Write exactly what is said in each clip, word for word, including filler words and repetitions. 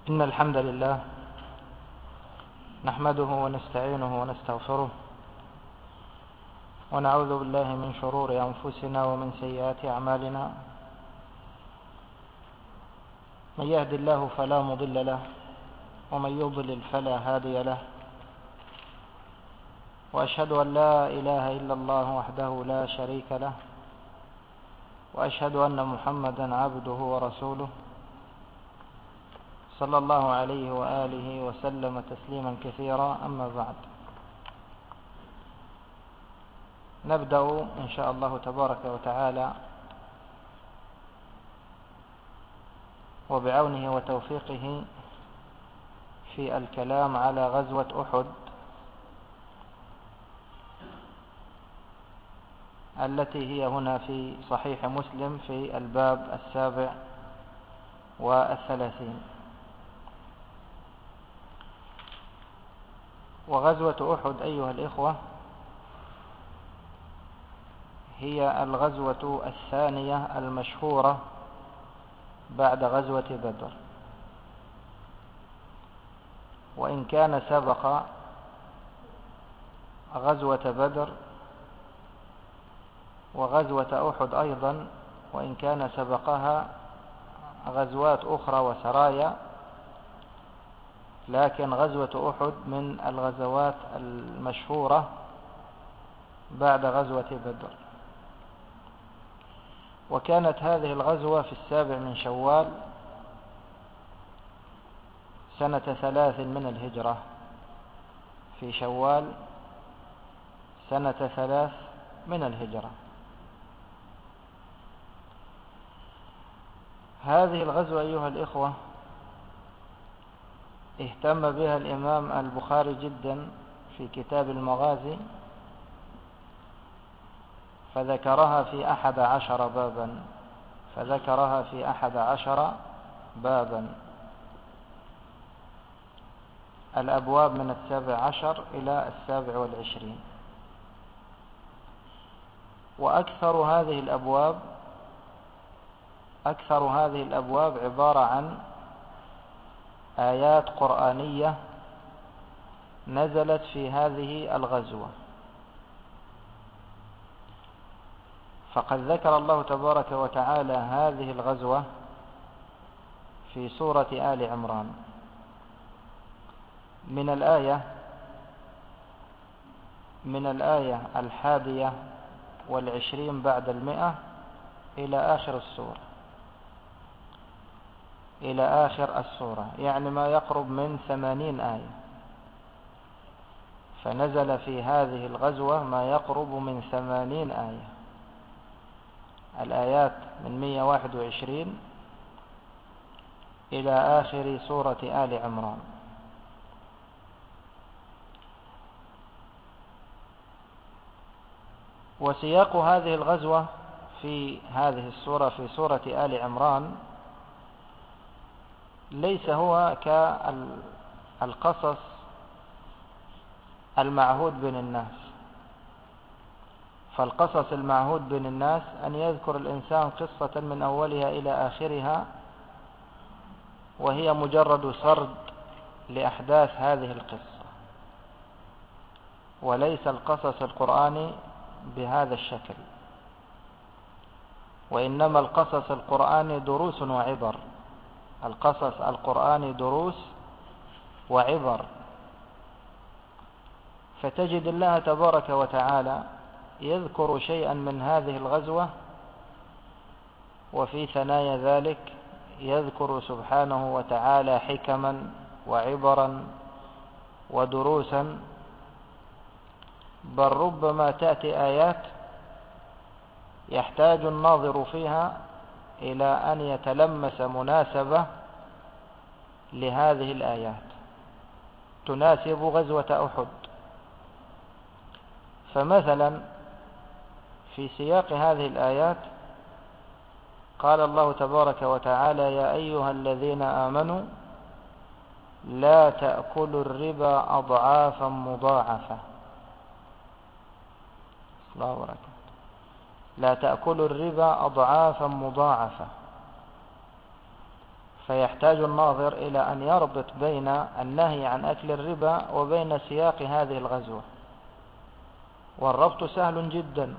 إن الحمد لله نحمده ونستعينه ونستغفره ونعوذ بالله من شرور أنفسنا ومن سيئات أعمالنا. من يهد الله فلا مضل له ومن يضلل فلا هادي له، وأشهد أن لا إله إلا الله وحده لا شريك له، وأشهد أن محمدا عبده ورسوله صلى الله عليه وآله وسلم تسليما كثيرا. أما بعد، نبدأ إن شاء الله تبارك وتعالى وبعونه وتوفيقه في الكلام على غزوة أحد التي هي هنا في صحيح مسلم في الباب السابع والثلاثين. وغزوة أحد أيها الإخوة هي الغزوة الثانية المشهورة بعد غزوة بدر، وإن كان سبق غزوة بدر وغزوة أحد أيضا، وإن كان سبقها غزوات أخرى وسرايا، لكن غزوة أحد من الغزوات المشهورة بعد غزوة بدر. وكانت هذه الغزوة في السابع من شوال سنة ثلاث من الهجرة، في شوال سنة ثلاث من الهجرة. هذه الغزوة أيها الإخوة اهتم بها الإمام البخاري جدا في كتاب المغازي، فذكرها في أحد عشر بابا فذكرها في أحد عشر بابا الأبواب من السابع عشر إلى السابع والعشرين. وأكثر هذه الأبواب أكثر هذه الأبواب عبارة عن آيات قرآنية نزلت في هذه الغزوة. فقد ذكر الله تبارك وتعالى هذه الغزوة في سورة آل عمران من الآية من الآية الحادية والعشرين بعد المئة إلى آخر السورة إلى آخر السورة يعني ما يقرب من ثمانين آية. فنزل في هذه الغزوة ما يقرب من ثمانين آية، الآيات من مئة وواحد وعشرين إلى آخر سورة آل عمران. وسياق هذه الغزوة في هذه السورة في سورة آل عمران ليس هو كالقصص المعهود بين الناس. فالقصص المعهود بين الناس أن يذكر الإنسان قصة من أولها إلى آخرها وهي مجرد سرد لأحداث هذه القصة، وليس القصص القرآني بهذا الشكل، وإنما القصص القرآني دروس وعبر. القصص القرآني دروس وعبر. فتجد الله تبارك وتعالى يذكر شيئا من هذه الغزوة، وفي ثنايا ذلك يذكر سبحانه وتعالى حكما وعبرا ودروسا، بل ربما تأتي آيات يحتاج الناظر فيها إلى أن يتلمس مناسبة لهذه الآيات تناسب غزوة أحد. فمثلا في سياق هذه الآيات قال الله تبارك وتعالى: يا أيها الذين آمنوا لا تأكلوا الربا أضعافا مضاعفة. الله أكبر. لا تأكلوا الربا أضعافا مضاعفة. فيحتاج الناظر إلى أن يربط بين النهي عن أكل الربا وبين سياق هذه الغزوة، والربط سهل جدا،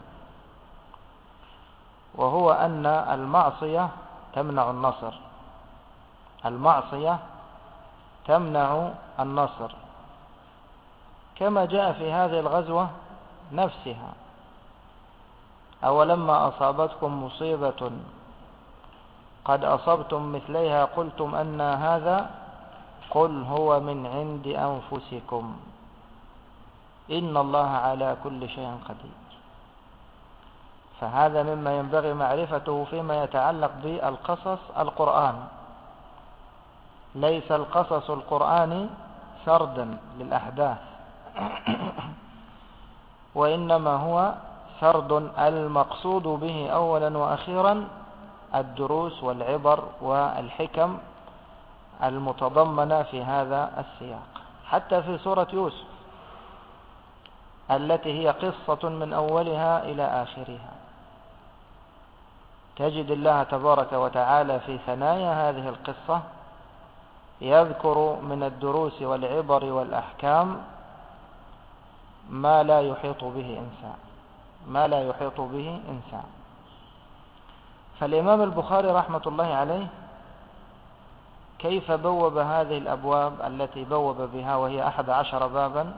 وهو أن المعصية تمنع النصر. المعصية تمنع النصر كما جاء في هذه الغزوة نفسها: أولما أصابتكم مصيبة قد أصبتم مثليها قلتم أن هذا قل هو من عند أنفسكم إن الله على كل شيء قدير. فهذا مما ينبغي معرفته فيما يتعلق بالقصص القرآن. ليس القصص القرآني سردا للأحداث، وإنما هو سرد المقصود به أولا وأخيرا الدروس والعبر والحكم المتضمنة في هذا السياق. حتى في سورة يوسف التي هي قصة من أولها إلى آخرها تجد الله تبارك وتعالى في ثنايا هذه القصة يذكر من الدروس والعبر والأحكام ما لا يحيط به إنسان ما لا يحيط به إنسان فالإمام البخاري رحمة الله عليه كيف بوب هذه الأبواب التي بوب بها، وهي أحد عشر بابا،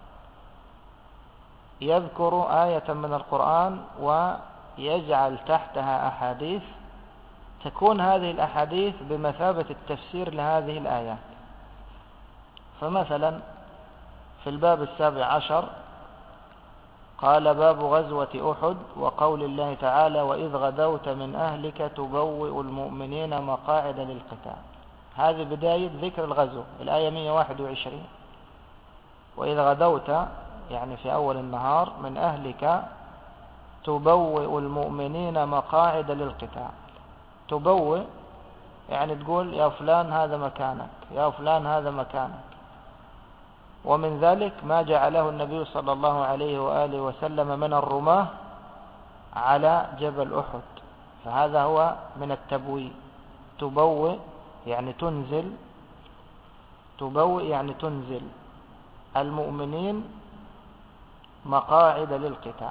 يذكر آية من القرآن ويجعل تحتها أحاديث تكون هذه الأحاديث بمثابة التفسير لهذه الآيات. فمثلا في الباب السابع عشر قال: باب غزوة أحد وقول الله تعالى: وإذ غدوت من أهلك تبوئ المؤمنين مقاعد للقتال. هذه بداية ذكر الغزو، الآية مئة وواحد وعشرين. وإذ غدوت يعني في أول النهار من أهلك تبوئ المؤمنين مقاعد للقتال. تبوئ يعني تقول يا فلان هذا مكانك، يا فلان هذا مكانك. ومن ذلك ما جعله النبي صلى الله عليه وآله وسلم من الرماة على جبل أحد، فهذا هو من التبويء. تبوئ يعني تنزل، تبوئ يعني تنزل المؤمنين مقاعد للقتال.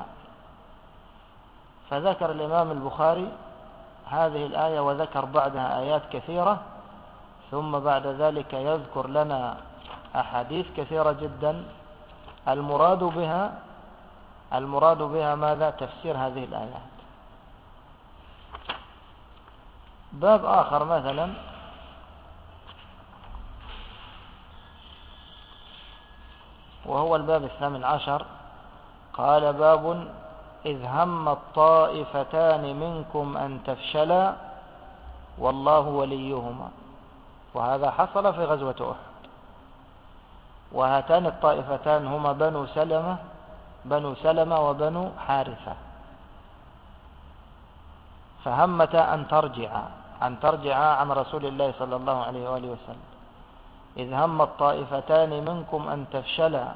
فذكر الإمام البخاري هذه الآية وذكر بعدها آيات كثيرة، ثم بعد ذلك يذكر لنا أحاديث كثيرة جدا المراد بها المراد بها ماذا؟ تفسير هذه الآيات. باب آخر مثلا وهو الباب الثامن عشر قال: باب إذ هم الطائفتان منكم أن تفشلا والله وليهما. وهذا حصل في غزوة أحد، وهاتان الطائفتان هما بنو سلمة بنو سلمة وبنو حارثة، فهمتا أن ترجع أن ترجع عن رسول الله صلى الله عليه وآله وسلم. إذ هم الطائفتان منكم أن تفشلا.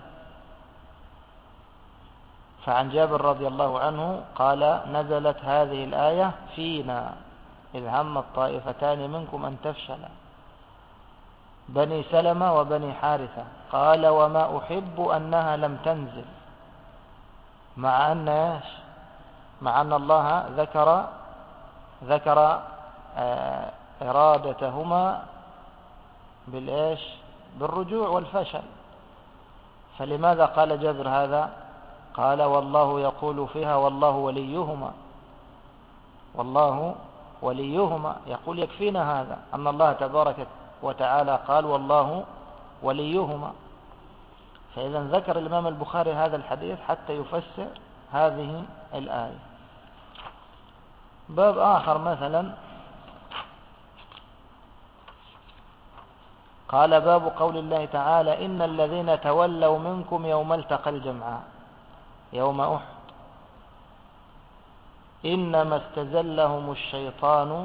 فعن جابر رضي الله عنه قال: نزلت هذه الآية فينا إذ هم الطائفتان منكم أن تفشلا، بني سلمة وبني حارثة. قال: وما أحب أنها لم تنزل، مع أن إيش؟ مع أن الله ذكر ذكر آه إرادتهما بالإيش؟ بالرجوع والفشل. فلماذا قال جابر هذا؟ قال: والله يقول فيها والله وليهما، والله وليهما. يقول يكفينا هذا أن الله تبارك وتعالى قال والله وليهما. فإذا ذكر الإمام البخاري هذا الحديث حتى يفسر هذه الآية. باب آخر مثلا قال: باب قول الله تعالى: إن الذين تولوا منكم يوم التقى الجمعان يوم أحد إنما استزلهم الشيطان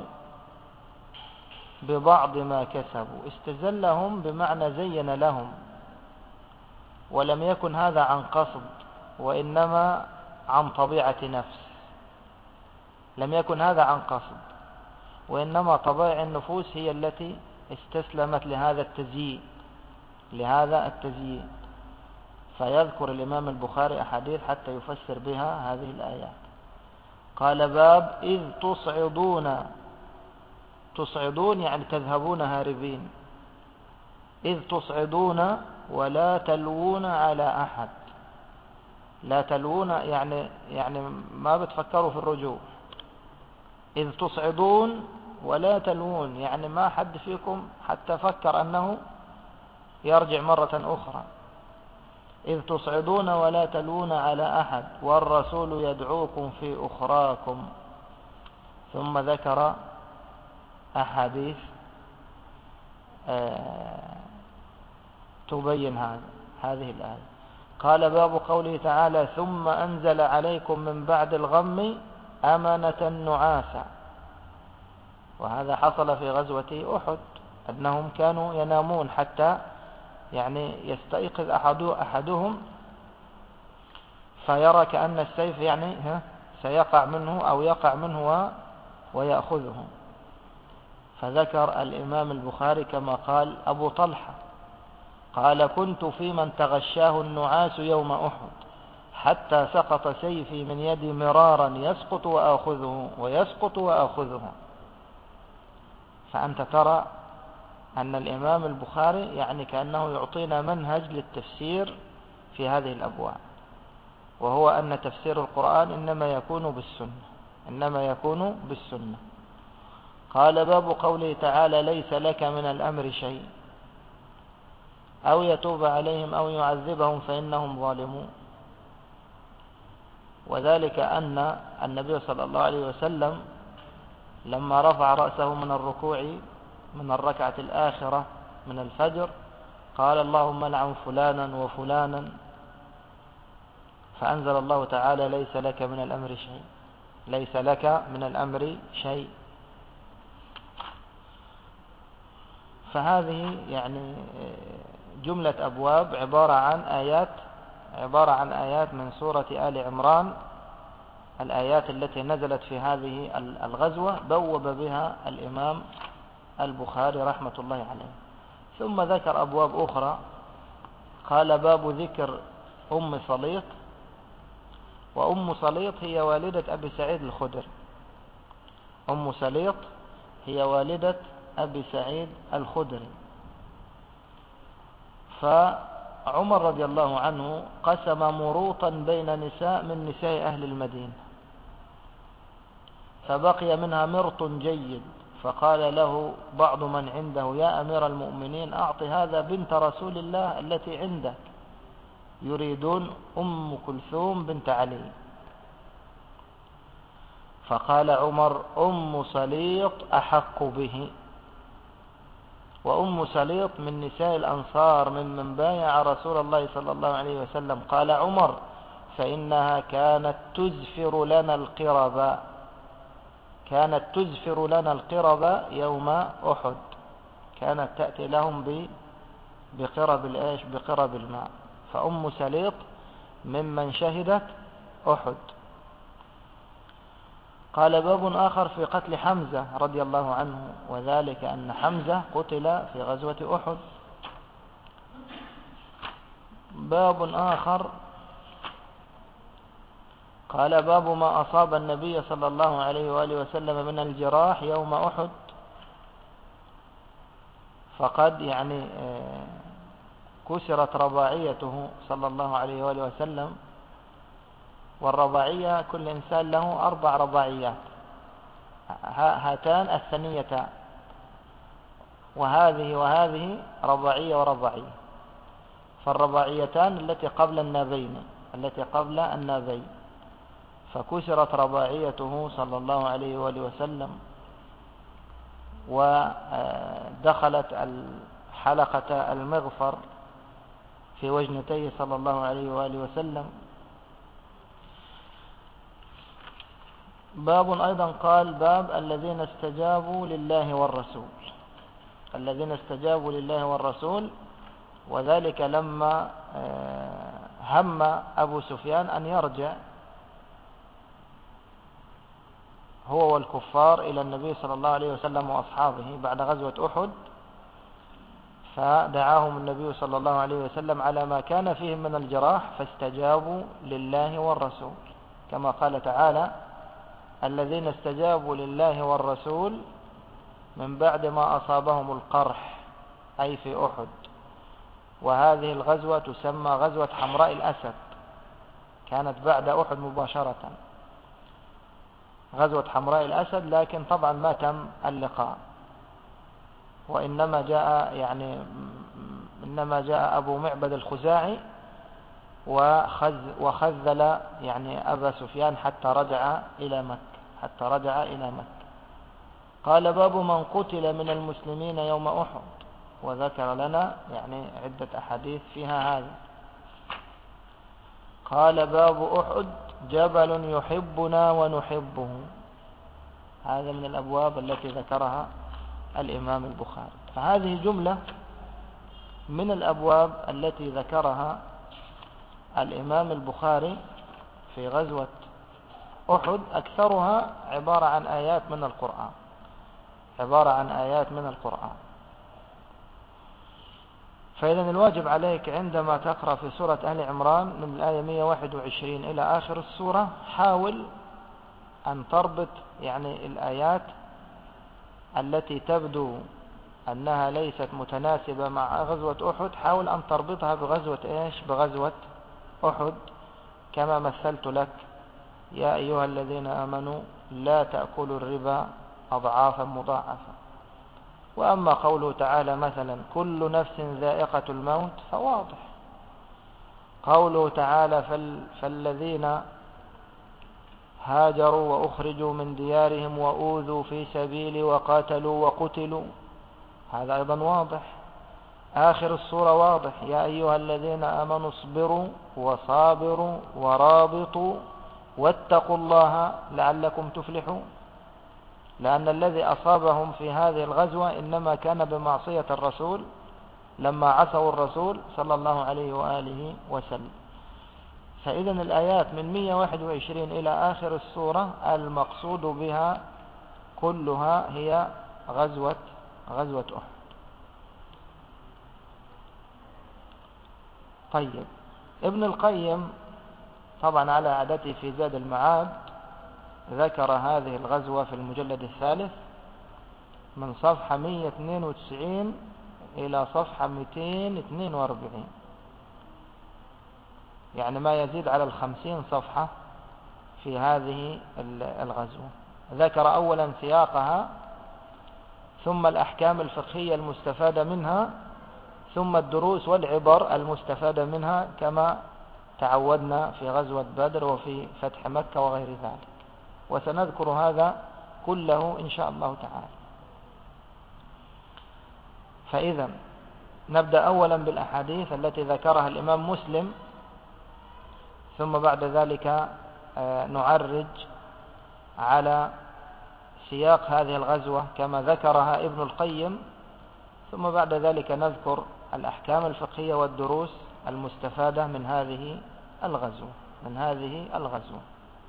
ببعض ما كسبوا. استزلهم بمعنى زين لهم، ولم يكن هذا عن قصد وإنما عن طبيعة نفس. لم يكن هذا عن قصد، وإنما طبائع النفوس هي التي استسلمت لهذا التزيين لهذا التزيين فيذكر الإمام البخاري أحاديث حتى يفسر بها هذه الآيات. قال باب إذ تصعدون تصعدون يعني تذهبون هاربين، إذ تصعدون ولا تلوون على أحد. لا تلوون يعني يعني ما بتفكروا في الرجوع. إذ تصعدون ولا تلوون يعني ما حد فيكم حتى فكر أنه يرجع مرة أخرى. إذ تصعدون ولا تلوون على أحد والرسول يدعوكم في أخراكم. ثم ذكر أحاديث آه تبين هذا هذه الآية. قال باب قوله تعالى ثم أنزل عليكم من بعد الغم أمنة نعاسا. وهذا حصل في غزوة أحد أنهم كانوا ينامون حتى يعني يستيقظ أحدهم فيرى كأن السيف يعني سيقع منه أو يقع منه ويأخذه. فذكر الإمام البخاري كما قال أبو طلحة قال كنت في من تغشاه النعاس يوم أحد حتى سقط سيفي من يدي مرارا يسقط وآخذه ويسقط وآخذه. فأنت ترى أن الإمام البخاري يعني كأنه يعطينا منهج للتفسير في هذه الأبواب، وهو أن تفسير القرآن إنما يكون بالسنة إنما يكون بالسنة. قال باب قوله تعالى ليس لك من الأمر شيء أو يتوب عليهم أو يعذبهم فإنهم ظالمون. وذلك أن النبي صلى الله عليه وسلم لما رفع رأسه من الركوع من الركعة الآخرة من الفجر قال اللهم لعن فلانا وفلانا، فأنزل الله تعالى ليس لك من الأمر شيء ليس لك من الأمر شيء. فهذه يعني جملة أبواب عبارة عن آيات عبارة عن آيات من سورة آل عمران، الآيات التي نزلت في هذه الغزوة بوب بها الإمام البخاري رحمة الله عليه. ثم ذكر أبواب أخرى. قال باب ذكر أم صليط. وأم صليط هي والدة أبي سعيد الخدري. أم صليط هي والدة أبي سعيد الخدري. فعمر رضي الله عنه قسم مروطا بين نساء من نساء أهل المدينة فبقي منها مرط جيد، فقال له بعض من عنده يا أمير المؤمنين أعط هذا بنت رسول الله التي عندك، يريدون أم كلثوم بنت علي. فقال عمر أم صليط أحق به. وأم صليط من نساء الأنصار من من بايع رسول الله صلى الله عليه وسلم. قال عمر فإنها كانت تزفر لنا القرب كانت تزفر لنا القرب يوم أحد، كانت تأتي لهم بقرب الإيش بقرب الماء. فأم سليط ممن شهدت أحد. قال باب آخر في قتل حمزة رضي الله عنه، وذلك أن حمزة قتل في غزوة أحد. باب آخر قال باب ما أصاب النبي صلى الله عليه وآله وسلم من الجراح يوم أحد، فقد يعني كسرت رباعيته صلى الله عليه وآله وسلم. والرباعية كل إنسان له أربع رباعيات، هاتان الثنيتان، وهذه وهذه رباعية ورباعية. فالرباعيتان التي قبل النابين التي قبل النابين فكسرت رباعيته صلى الله عليه وآله وسلم، ودخلت حلقة المغفر في وجنتيه صلى الله عليه وآله وسلم. باب أيضا قال باب الذين استجابوا لله والرسول الذين استجابوا لله والرسول وذلك لما هم أبو سفيان أن يرجع هو والكفار إلى النبي صلى الله عليه وسلم وأصحابه بعد غزوة أحد، فدعاهم النبي صلى الله عليه وسلم على ما كان فيهم من الجراح فاستجابوا لله والرسول، كما قال تعالى: الذين استجابوا لله والرسول من بعد ما أصابهم القرح، أي في أحد. وهذه الغزوة تسمى غزوة حمراء الأسد، كانت بعد أحد مباشرة، غزوة حمراء الأسد، لكن طبعا ما تم اللقاء، وإنما جاء يعني إنما جاء أبو معبد الخزاعي وخذ وخذل يعني أبا سفيان حتى رجع إلى مكة حتى رجع إلى مكة. قال: باب من قتل من المسلمين يوم أحد، وذكر لنا يعني عدة أحاديث فيها هذا. قال: باب أحد جبل يحبنا ونحبه. هذا من الأبواب التي ذكرها الإمام البخاري. فهذه جملة من الأبواب التي ذكرها الإمام البخاري في غزوة أحد، أكثرها عبارة عن آيات من القرآن عبارة عن آيات من القرآن. فإذا الواجب عليك عندما تقرأ في سورة آل عمران من الآية مئة وواحد وعشرين إلى آخر السورة، حاول أن تربط يعني الآيات التي تبدو أنها ليست متناسبة مع غزوة أحد، حاول أن تربطها بغزوة إيش؟ بغزوة أحد، كما مثلت لك: يا أيها الذين آمنوا لا تأكلوا الربا أضعافا مضاعفة. وأما قوله تعالى مثلا: كل نفس ذائقة الموت، فواضح. قوله تعالى: فالذين هاجروا وأخرجوا من ديارهم وأوذوا في سبيلي وقاتلوا وقتلوا، هذا أيضا واضح. آخر السورة واضح: يا أيها الذين آمنوا اصبروا وصابروا ورابطوا واتقوا الله لعلكم تفلحون. لأن الذي أصابهم في هذه الغزوة إنما كان بمعصية الرسول لما عصوا الرسول صلى الله عليه وآله وسلم. فإذا الآيات من مئة وواحد وعشرين إلى آخر السورة المقصود بها كلها هي غزوة غزوة أحد. طيب، ابن القيم طبعا على عادته في زاد المعاد ذكر هذه الغزوة في المجلد الثالث من صفحة مئة واثنين وتسعين إلى صفحة مئتين واثنين وأربعين، يعني ما يزيد على الخمسين صفحة في هذه الغزوة. ذكر أولا سياقها، ثم الأحكام الفقهية المستفادة منها، ثم الدروس والعبر المستفادة منها، كما تعودنا في غزوة بدر وفي فتح مكة وغير ذلك. وسنذكر هذا كله إن شاء الله تعالى. فإذا نبدأ أولا بالأحاديث التي ذكرها الإمام مسلم، ثم بعد ذلك نعرج على سياق هذه الغزوة كما ذكرها ابن القيم، ثم بعد ذلك نذكر الأحكام الفقهية والدروس المستفادة من هذه الغزوة من هذه الغزوة.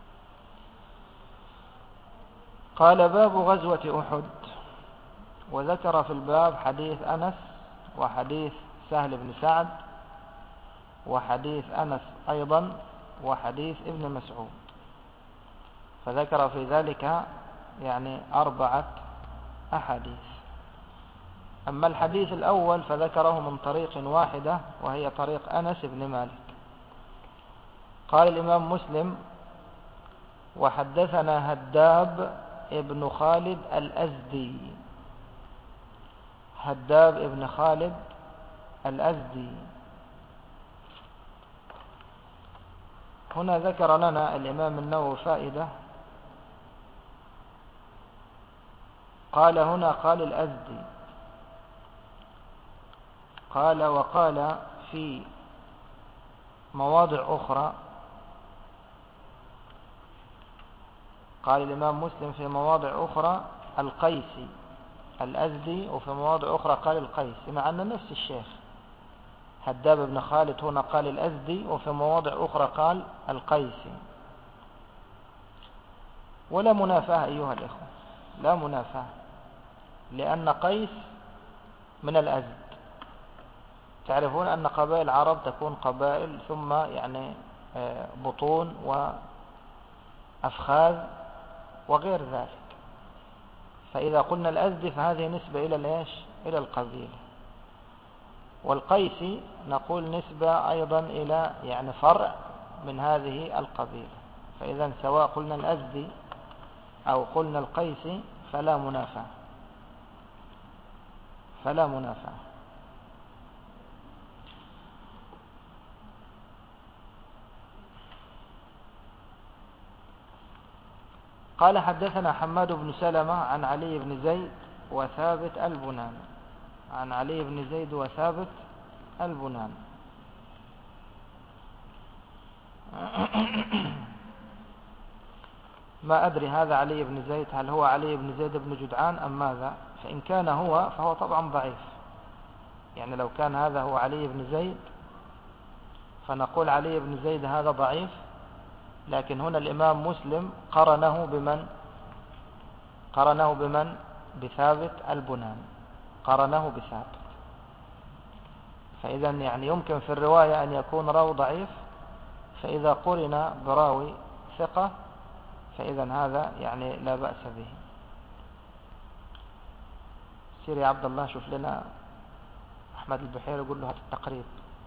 قال: باب غزوة أحد. وذكر في الباب حديث أنس وحديث سهل بن سعد وحديث أنس أيضا وحديث ابن مسعود، فذكر في ذلك يعني أربعة أحاديث. أما الحديث الأول فذكره من طريق واحدة، وهي طريق أنس بن مالك. قال الإمام مسلم: وحدثنا هداب ابن خالد الأزدي. هداب ابن خالد الأزدي. هنا ذكر لنا الإمام النووي فائدة. قال هنا قال الأزدي، قال وقال في مواضع أخرى، قال الإمام مسلم في مواضع أخرى القيسي الأزدي، وفي مواضع أخرى قال القيسي، مع أن نفس الشيخ هداب بن خالد هنا قال الأزدي، وفي مواضع أخرى قال القيسي. ولا منافاة أيها الإخوة، لا منافاة، لأن قيس من الأزد. تعرفون أن قبائل العرب تكون قبائل ثم يعني بطون وأفخاذ وغير ذلك. فإذا قلنا الأزد فهذه نسبة إلى الإيش؟ إلى القبيلة. والقيسي نقول نسبة أيضا إلى يعني فرع من هذه القبيلة. فإذا سواء قلنا الأزدي أو قلنا القيسي فلا منافاة، فلا منافاة. قال حدثنا حماد بن سلمة عن علي بن زيد وثابت البناني، عن علي بن زيد وثابت البناني. ما أدري هذا علي بن زيد هل هو علي بن زيد بن جدعان أم ماذا؟ فإن كان هو فهو طبعا ضعيف. يعني لو كان هذا هو علي بن زيد فنقول علي بن زيد هذا ضعيف. لكن هنا الإمام مسلم قرنه بمن؟ قرنه بمن؟ بثابت البناني، قرنه بثابت. فإذا يعني يمكن في الرواية أن يكون راوي ضعيف، فإذا قرن براوي ثقة فإذا هذا يعني لا بأس به. سير يا عبد الله شوف لنا أحمد البحيري يقول له هذا التقريب.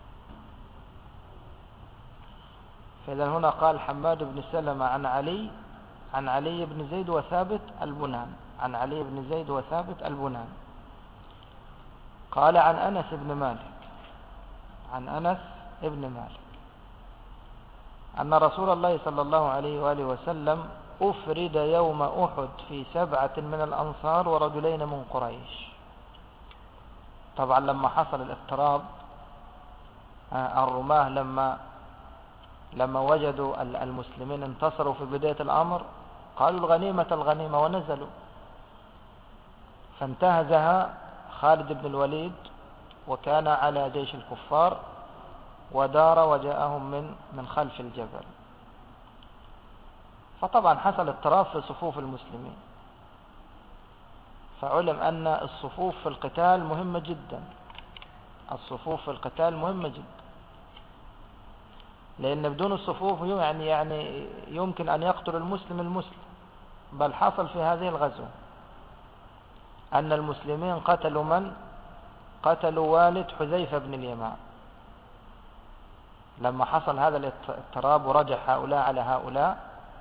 فإذا هنا قال حماد بن سلمة عن علي عن علي بن زيد وثابت البناني، عن علي بن زيد وثابت البناني. قال عن أنس بن مالك، عن أنس بن مالك أن رسول الله صلى الله عليه وآله وسلم أفرد يوم أحد في سبعة من الأنصار ورجلين من قريش. طبعا لما حصل الاضطراب الرماه لما لما وجدوا المسلمين انتصروا في بداية الأمر قالوا الغنيمة الغنيمة ونزلوا، فانتهزها خالد بن الوليد وكان على جيش الكفار ودار وجاءهم من من خلف الجبل. فطبعا حصل اضطراب في صفوف المسلمين، فعلم أن الصفوف في القتال مهمة جدا، الصفوف في القتال مهمة جدا، لأن بدون الصفوف يعني يعني يمكن أن يقتل المسلم المسلم. بل حصل في هذه الغزوة أن المسلمين قتلوا من؟ قتلوا والد حذيفة بن اليمان. لما حصل هذا الاضطراب ورجع هؤلاء على هؤلاء،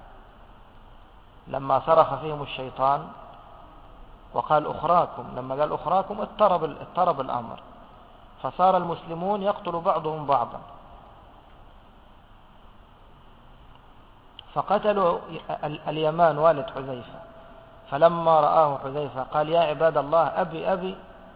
لما صرخ فيهم الشيطان وقال أخراكم، لما قال أخراكم اضطرب اضطرب الأمر، فصار المسلمون يقتل بعضهم بعضا، فقتلوا اليمان والد حذيفة. فلما رآه حذيفة قال يا عباد الله أبي أبي،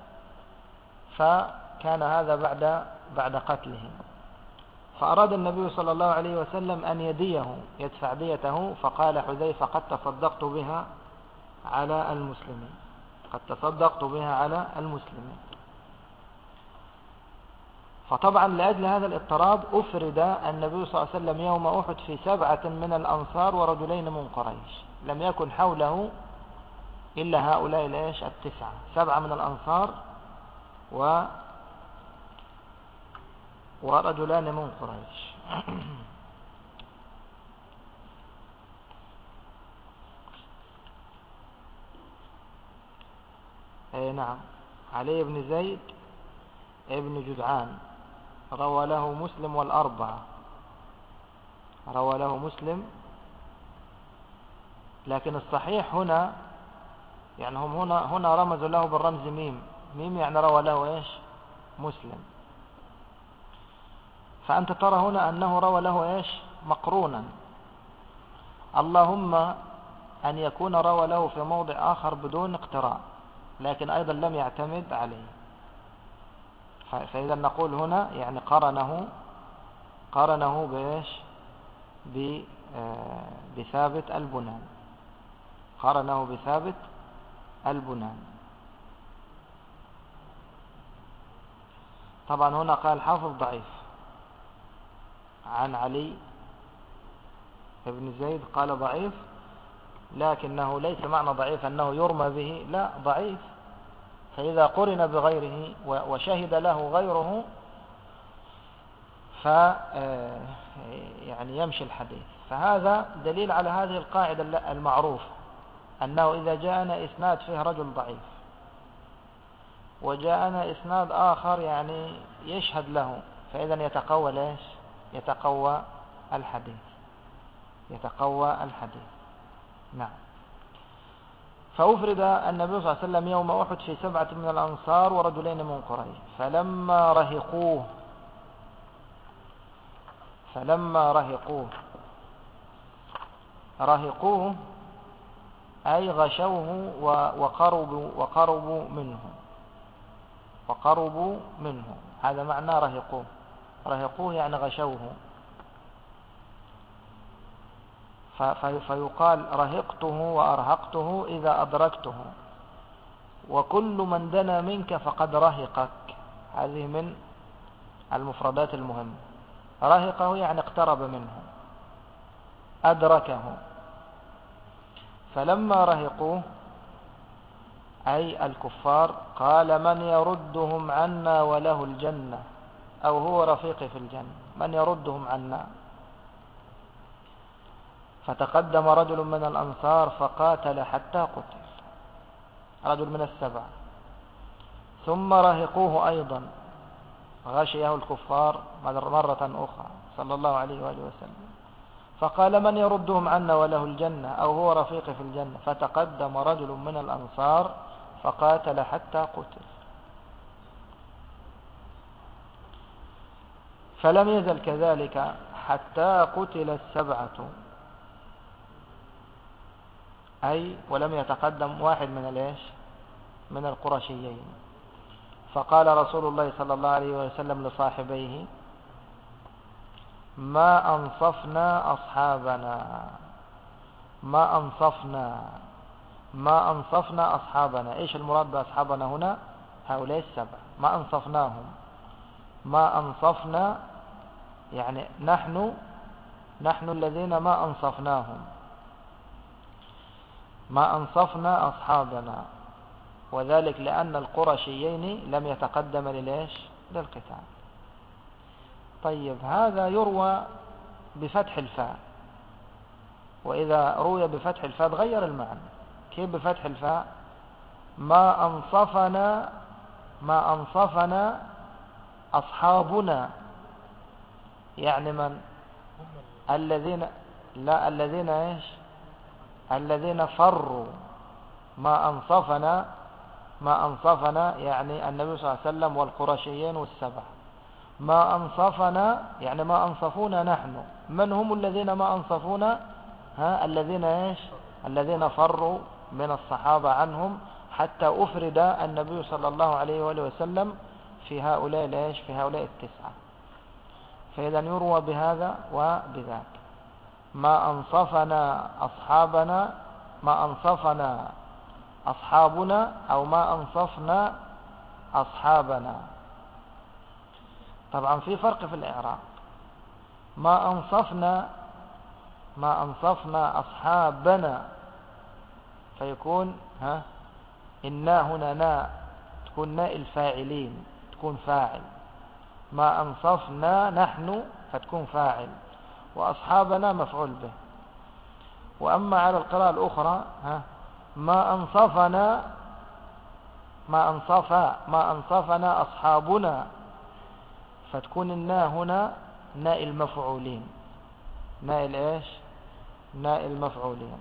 فكان هذا بعد بعد قتلهم. فأراد النبي صلى الله عليه وسلم أن يديه يدفع ديته، فقال حذيفة قد تصدقت بها على المسلمين، قد تصدقت بها على المسلمين. فطبعا لأجل هذا الاضطراب أفرد النبي صلى الله عليه وسلم يوم أحد في سبعة من الأنصار ورجلين من قريش، لم يكن حوله إلا هؤلاء الإيش التسعة، سبعة من الأنصار و ورجلان من قريش. اي نعم، علي بن زيد ابن جدعان روى له مسلم والأربعة، روى له مسلم. لكن الصحيح هنا يعني هم هنا هنا رمزوا له بالرمز ميم، ميم يعني روى له ايش؟ مسلم. فأنت ترى هنا أنه روى له ايش؟ مقرونا. اللهم أن يكون روى له في موضع آخر بدون اقتراء، لكن أيضا لم يعتمد عليه. فإذا نقول هنا يعني قرنه قرنه بإيش؟ بثابت البنان، قرنه بثابت البنان. طبعا هنا قال حافظ ضعيف عن علي بن زيد، قال ضعيف، لكنه ليس معنى ضعيف أنه يرمى به، لا، ضعيف. فإذا قرن بغيره وشهد له غيره ف يعني يمشي الحديث. فهذا دليل على هذه القاعدة المعروفة، أنه إذا جاءنا إسناد فيه رجل ضعيف وجاءنا إسناد آخر يعني يشهد له، فإذا يتقوى ليش؟ يتقوى الحديث، يتقوى الحديث. نعم. فأفرد النبي صلى الله عليه وسلم يوم أحد في سبعة من الأنصار ورجلين من قريش، فلما رهقوه فلما رهقوه رهقوه أي غشوه وقربوا وقربوا منه وقربوا منه هذا معنى رهقوه. رهقوه يعني غشوه. فيقال رهقته وأرهقته إذا أدركته، وكل من دنا منك فقد رهقك. هذه من المفردات المهمة. رهقه يعني اقترب منه، أدركه. فلما رهقوه أي الكفار قال من يردهم عنا وله الجنة، أو هو رفيقي في الجنة، من يردهم عنا. فتقدم رجل من الأنصار فقاتل حتى قتل، رجل من السبع. ثم رهقوه أيضا، غشيه الكفار مرة أخرى صلى الله عليه وآله وسلم، فقال من يردهم عنا وله الجنة، أو هو رفيقي في الجنة. فتقدم رجل من الأنصار فقاتل حتى قتل. فلم يزل كذلك حتى قتل السبعة، أي ولم يتقدم واحد من الإيش؟ من القرشيين. فقال رسول الله صلى الله عليه وسلم لصاحبيه ما أنصفنا أصحابنا ما أنصفنا ما أنصفنا أصحابنا. إيش المراد بأصحابنا هنا؟ هؤلاء السبع. ما أنصفناهم، ما أنصفنا يعني نحن نحن الذين ما أنصفناهم، ما أنصفنا أصحابنا. وذلك لأن القرشيين لم يتقدم لليش؟ للقتال. طيب هذا يروى بفتح الفاء، وإذا روي بفتح الفاء تغير المعنى. كيف بفتح الفاء؟ ما أنصفنا ما أنصفنا أصحابنا، يعني من؟ الذين لا الذين إيش؟ الذين فروا. ما أنصفنا ما أنصفنا يعني النبي صلى الله عليه وسلم والقرشيين والسبع. ما أنصفنا يعني ما أنصفونا نحن. من هم الذين ما أنصفونا؟ ها الذين إيش؟ الذين فروا من الصحابة عنهم، حتى أفرد النبي صلى الله عليه وآله وسلم في هؤلاء ليش؟ في هؤلاء التسعة. فإذا يروى بهذا وبذاك. ما أنصفنا أصحابنا ما أنصفنا أصحابنا أو ما أنصفنا أصحابنا. طبعا في فرق في الإعراب. ما أنصفنا ما أنصفنا أصحابنا، فيكون ها إنا هنا نا تكون ناء الفاعلين، تكون فاعل. ما أنصفنا نحن فتكون فاعل، وأصحابنا مفعول به. وأما على القراءة الأخرى ها ما أنصفنا ما أنصفا ما أنصفنا أصحابنا، فتكون النا هنا ناء المفعولين، ناء الإيش؟ ناء المفعولين.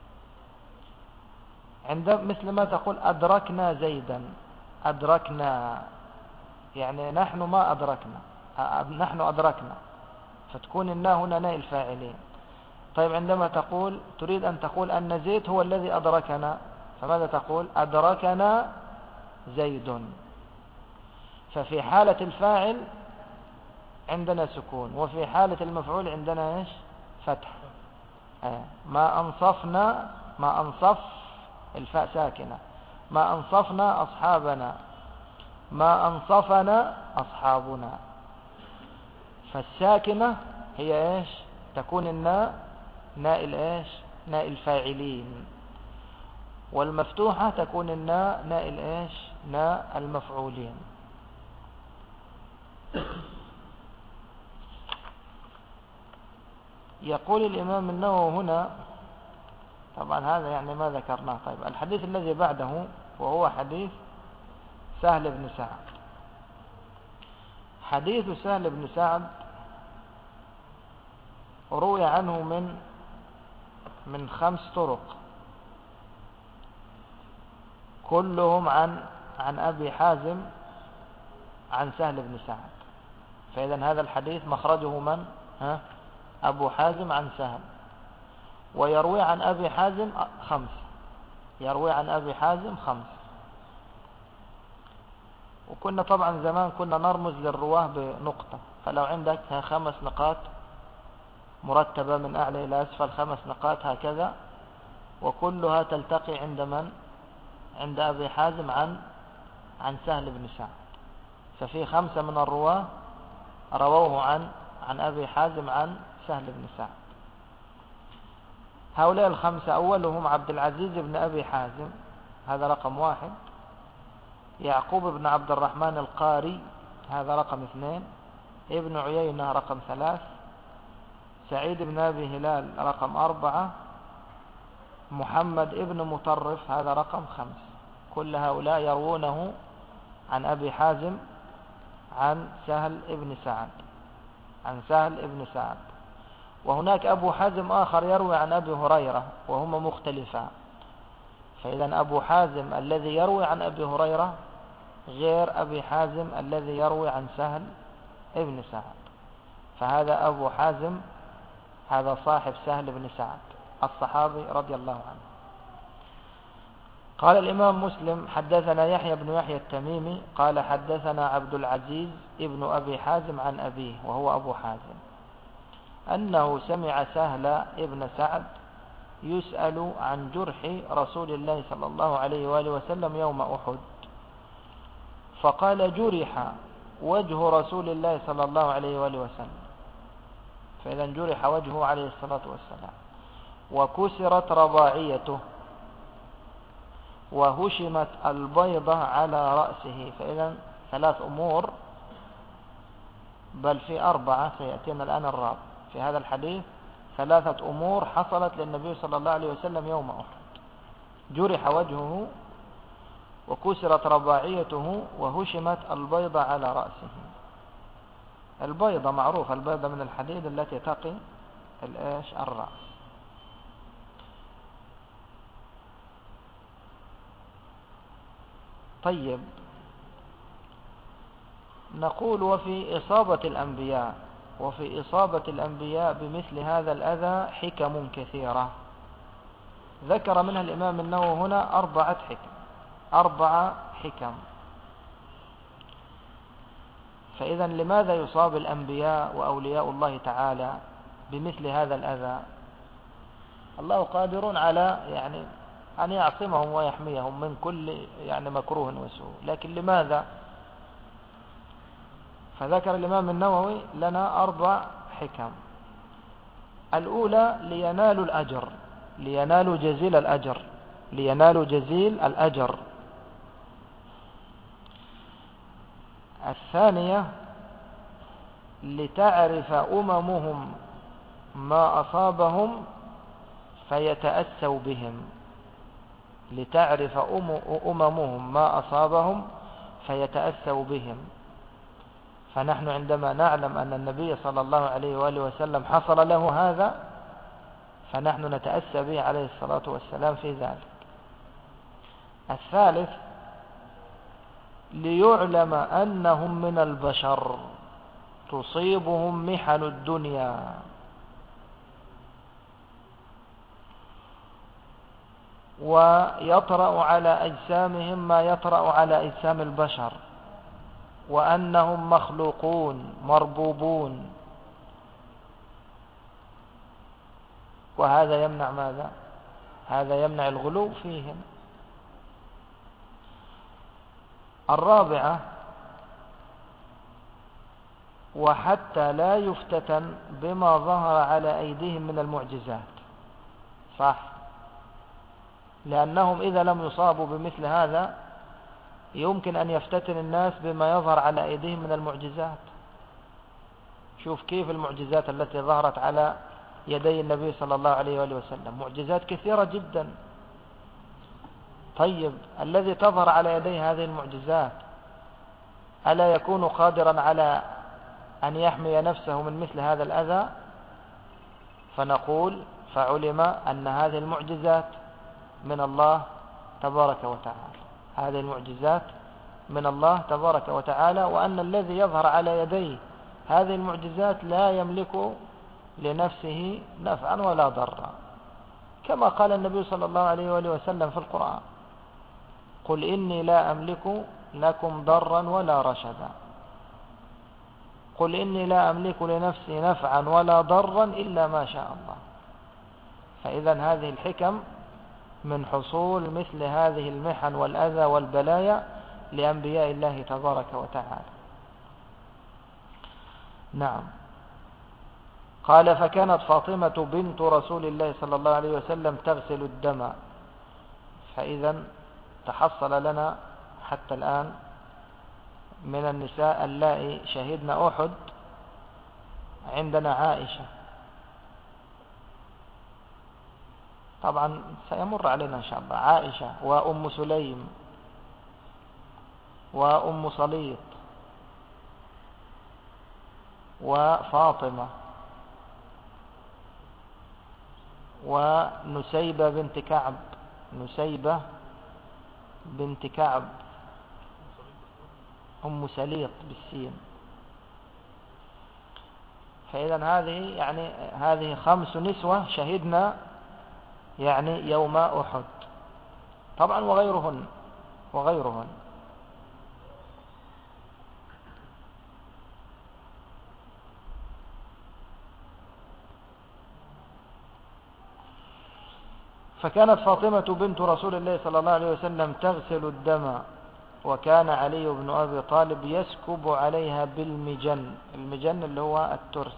عند مثل ما تقول أدركنا زيدا، أدركنا يعني نحن ما أدركنا، نحن أدركنا، فتكون النا هنا ناء الفاعلين. طيب عندما تقول تريد أن تقول أن زيد هو الذي أدركنا، فماذا تقول؟ أدركنا زيد. ففي حالة الفاعل عندنا سكون، وفي حالة المفعول عندنا إيش؟ فتح. آه. ما أنصفنا ما أنصف الفاء ساكنة. ما أنصفنا أصحابنا، ما أنصفنا أصحابنا. فالساكنة هي إيش؟ تكون الناء ناء الإيش؟ ناء الفاعلين، والمفتوحة تكون الناء ناء الإيش؟ ناء المفعولين. يقول الإمام النووي هنا، طبعا هذا يعني ما ذكرناه. طيب الحديث الذي بعده وهو حديث سهل بن سعد. حديث سهل بن سعد روي عنه من من خمس طرق كلهم عن عن أبي حازم عن سهل بن سعد. فإذا هذا الحديث مخرجه من؟ ها؟ أبو حازم عن سهل. ويروي عن أبي حازم خمس، يروي عن أبي حازم خمس. وكنا طبعا زمان كنا نرمز للرواه بنقطة، فلو عندك خمس نقاط مرتبة من أعلى إلى أسفل، خمس نقاط هكذا، وكلها تلتقي عند من؟ عند أبي حازم عن عن سهل بن سعد. ففي خمسة من الرواه رووه عن عن أبي حازم عن سهل بن سعد. هؤلاء الخمسة أولهم عبد العزيز بن أبي حازم، هذا رقم واحد. يعقوب بن عبد الرحمن القاري، هذا رقم اثنين. ابن عيينة رقم ثلاث. سعيد بن أبي هلال رقم أربعة. محمد ابن مطرف هذا رقم خمس. كل هؤلاء يروونه عن أبي حازم عن سهل ابن سعد عن سهل ابن سعد. وهناك أبو حازم آخر يروي عن أبي هريرة وهما مختلفان. فإذا أبو حازم الذي يروي عن أبي هريرة غير أبي حازم الذي يروي عن سهل ابن سعد. فهذا أبو حازم هذا صاحب سهل بن سعد الصحابي رضي الله عنه. قال الإمام مسلم: حدثنا يحيى بن يحيى التميمي قال حدثنا عبد العزيز ابن أبي حازم عن أبيه وهو أبو حازم أنه سمع سهل ابن سعد يسأل عن جرح رسول الله صلى الله عليه وآله وسلم يوم أحد، فقال: جرح وجه رسول الله صلى الله عليه وآله وسلم. فإذا جرح وجهه عليه الصلاة والسلام، وكسرت رباعيته، وهشمت البيضة على رأسه. فإذا ثلاث أمور، بل في أربعة سيأتينا الآن الرابع في هذا الحديث. ثلاثة أمور حصلت للنبي صلى الله عليه وسلم يوم أحد: جرح وجهه، وكسرت رباعيته، وهشمت البيضة على رأسه. البيضة معروفة، البيضة من الحديد التي تقي الإيش؟ الرأس. طيب، نقول: وفي إصابة الأنبياء وفي إصابة الأنبياء بمثل هذا الأذى حكم كثيرة. ذكر منها الإمام النووي هنا أربعة حكم أربعة حكم. فإذا لماذا يصاب الأنبياء وأولياء الله تعالى بمثل هذا الأذى؟ الله قادر على يعني أن يعصمهم ويحميهم من كل يعني مكروه وسوء، لكن لماذا؟ فذكر الإمام النووي لنا أربع حكم. الأولى: لينالوا الأجر، لينالوا جزيل الأجر لينالوا جزيل الأجر. الثانية: لتعرف أممهم ما أصابهم فيتأسوا بهم لتعرف أممهم ما أصابهم فيتأسوا بهم. فنحن عندما نعلم أن النبي صلى الله عليه وآله وسلم حصل له هذا، فنحن نتأسى به عليه الصلاة والسلام في ذلك. الثالث: ليعلم أنهم من البشر تصيبهم محن الدنيا، ويطرأ على أجسامهم ما يطرأ على أجسام البشر، وأنهم مخلوقون مربوبون. وهذا يمنع ماذا؟ هذا يمنع الغلو فيهم. الرابعة: وحتى لا يفتتن بما ظهر على أيديهم من المعجزات، صح، لأنهم إذا لم يصابوا بمثل هذا يمكن أن يفتتن الناس بما يظهر على أيديهم من المعجزات. شوف كيف المعجزات التي ظهرت على يدي النبي صلى الله عليه وآله وسلم، معجزات كثيرة جدا. طيب الذي تظهر على يدي هذه المعجزات ألا يكون قادرا على أن يحمي نفسه من مثل هذا الأذى؟ فنقول فعلم أن هذه المعجزات من الله تبارك وتعالى، هذه المعجزات من الله تبارك وتعالى، وأن الذي يظهر على يديه هذه المعجزات لا يملك لنفسه نفعا ولا ضرا، كما قال النبي صلى الله عليه وآله وسلم في القرآن: قل إني لا أملك لكم ضرا ولا رشدا، قل إني لا أملك لنفسي نفعا ولا ضرا إلا ما شاء الله. فإذا هذه الحكم من حصول مثل هذه المحن والأذى والبلايا لأنبياء الله تبارك وتعالى. نعم. قال: فكانت فاطمة بنت رسول الله صلى الله عليه وسلم تغسل الدم. فإذا تحصل لنا حتى الآن من النساء اللائي شهدن أحد عندنا عائشة، طبعا سيمر علينا إن شاء الله، عائشة وأم سليم وأم صليط وفاطمة ونسيبة بنت كعب، نسيبة بنت كعب، أم سليط بالسين. فإذا هذه يعني هذه خمس نسوة شهدنا يعني يوم أحد، طبعا وغيرهن وغيرهن. فكانت فاطمة بنت رسول الله صلى الله عليه وسلم تغسل الدم، وكان علي بن أبي طالب يسكب عليها بالمجن. المجن اللي هو الترس،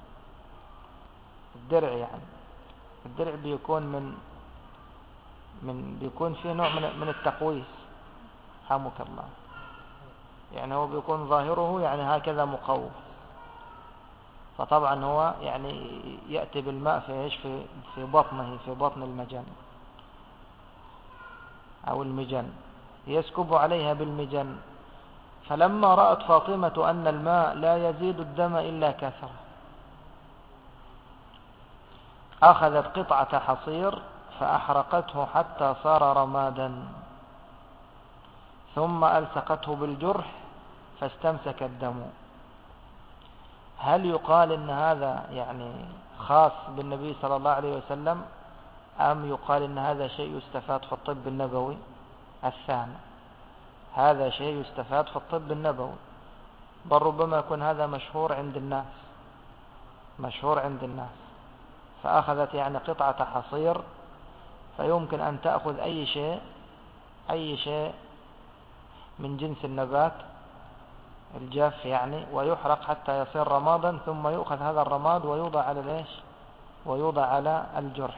الدرع، يعني الدرع بيكون من من بيكون فيه نوع من من التقويس، حمك الله، يعني هو بيكون ظاهره يعني هكذا مقوس، فطبعا هو يعني يأتي بالماء في ايش في في بطنه، في بطن المجن أو المجن، يسكب عليها بالمجن. فلما رأت فاطمة أن الماء لا يزيد الدم إلا كثرة، أخذت قطعة حصير فأحرقته حتى صار رمادا، ثم ألصقته بالجرح فاستمسك الدم. هل يقال إن هذا يعني خاص بالنبي صلى الله عليه وسلم، أم يقال إن هذا شيء يستفاد في الطب النبوي؟ الثاني، هذا شيء يستفاد في الطب النبوي، بل ربما يكون هذا مشهور عند الناس، مشهور عند الناس. فأخذت يعني قطعة حصير، فيمكن أن تأخذ أي شيء أي شيء من جنس النبات الجاف يعني، ويحرق حتى يصير رمادا، ثم يؤخذ هذا الرماد ويوضع على ليش ويوضع على الجرح.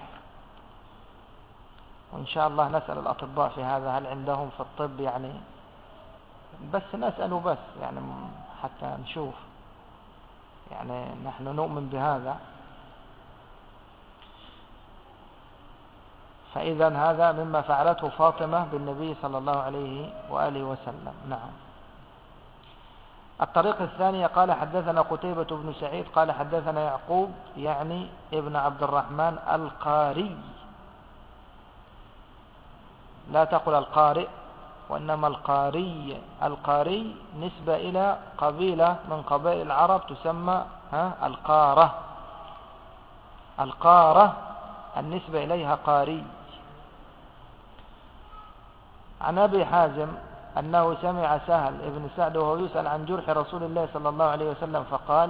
وإن شاء الله نسأل الأطباء في هذا، هل عندهم في الطب يعني، بس نسأل بس يعني حتى نشوف، يعني نحن نؤمن بهذا. فإذا هذا مما فعلته فاطمة بالنبي صلى الله عليه وآله وسلم. نعم. الطريق الثانية: قال حدثنا قتيبة بن سعيد قال حدثنا يعقوب يعني ابن عبد الرحمن القاري، لا تقل القارئ وإنما القاري. القاري نسبة إلى قبيلة من قبائل العرب تسمى ها القارة، القارة النسبة إليها قاري. عن أبي حازم أنه سمع سهل ابن سعد وهو يسأل عن جرح رسول الله صلى الله عليه وسلم فقال: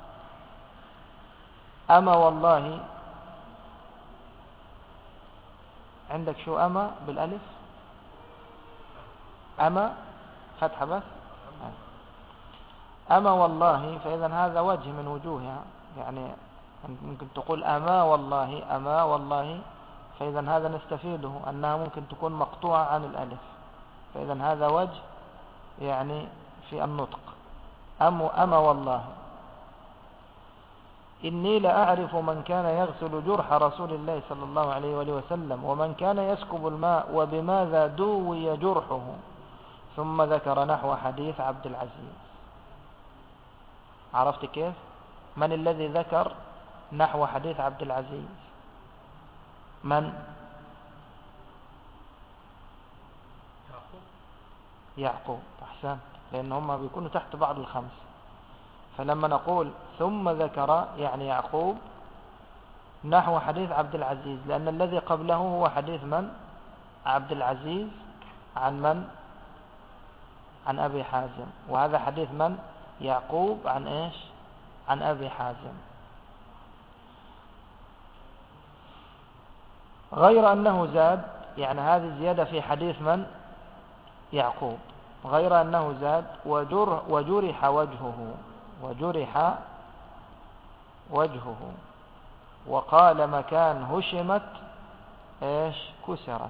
أما والله، عندك شو أما بالألف؟ أما فتحة بس، أما والله. فإذا هذا وجه من وجوهها، يعني ممكن تقول أما والله، أما والله فإذا هذا نستفيده أنها ممكن تكون مقطوعة عن الألف، فإذا هذا وجه يعني في النطق. أم أما والله إني لأعرف من كان يغسل جرح رسول الله صلى الله عليه وآله وسلم ومن كان يسكب الماء وبماذا دوي جرحه، ثم ذكر نحو حديث عبد العزيز. عرفت كيف؟ من الذي ذكر نحو حديث عبد العزيز؟ من؟ يعقوب. أحسن، لأن هم بيكونوا تحت بعض الخمس. فلما نقول ثم ذكر يعني يعقوب نحو حديث عبد العزيز، لأن الذي قبله هو حديث من؟ عبد العزيز عن من؟ عن أبي حازم. وهذا حديث من؟ يعقوب عن إيش؟ عن أبي حازم. غير أنه زاد، يعني هذه زيادة في حديث من؟ يعقوب. غير أنه زاد وجر وجرح وجهه، وجرح وجهه، وقال مكان هشمت إيش؟ كسرت.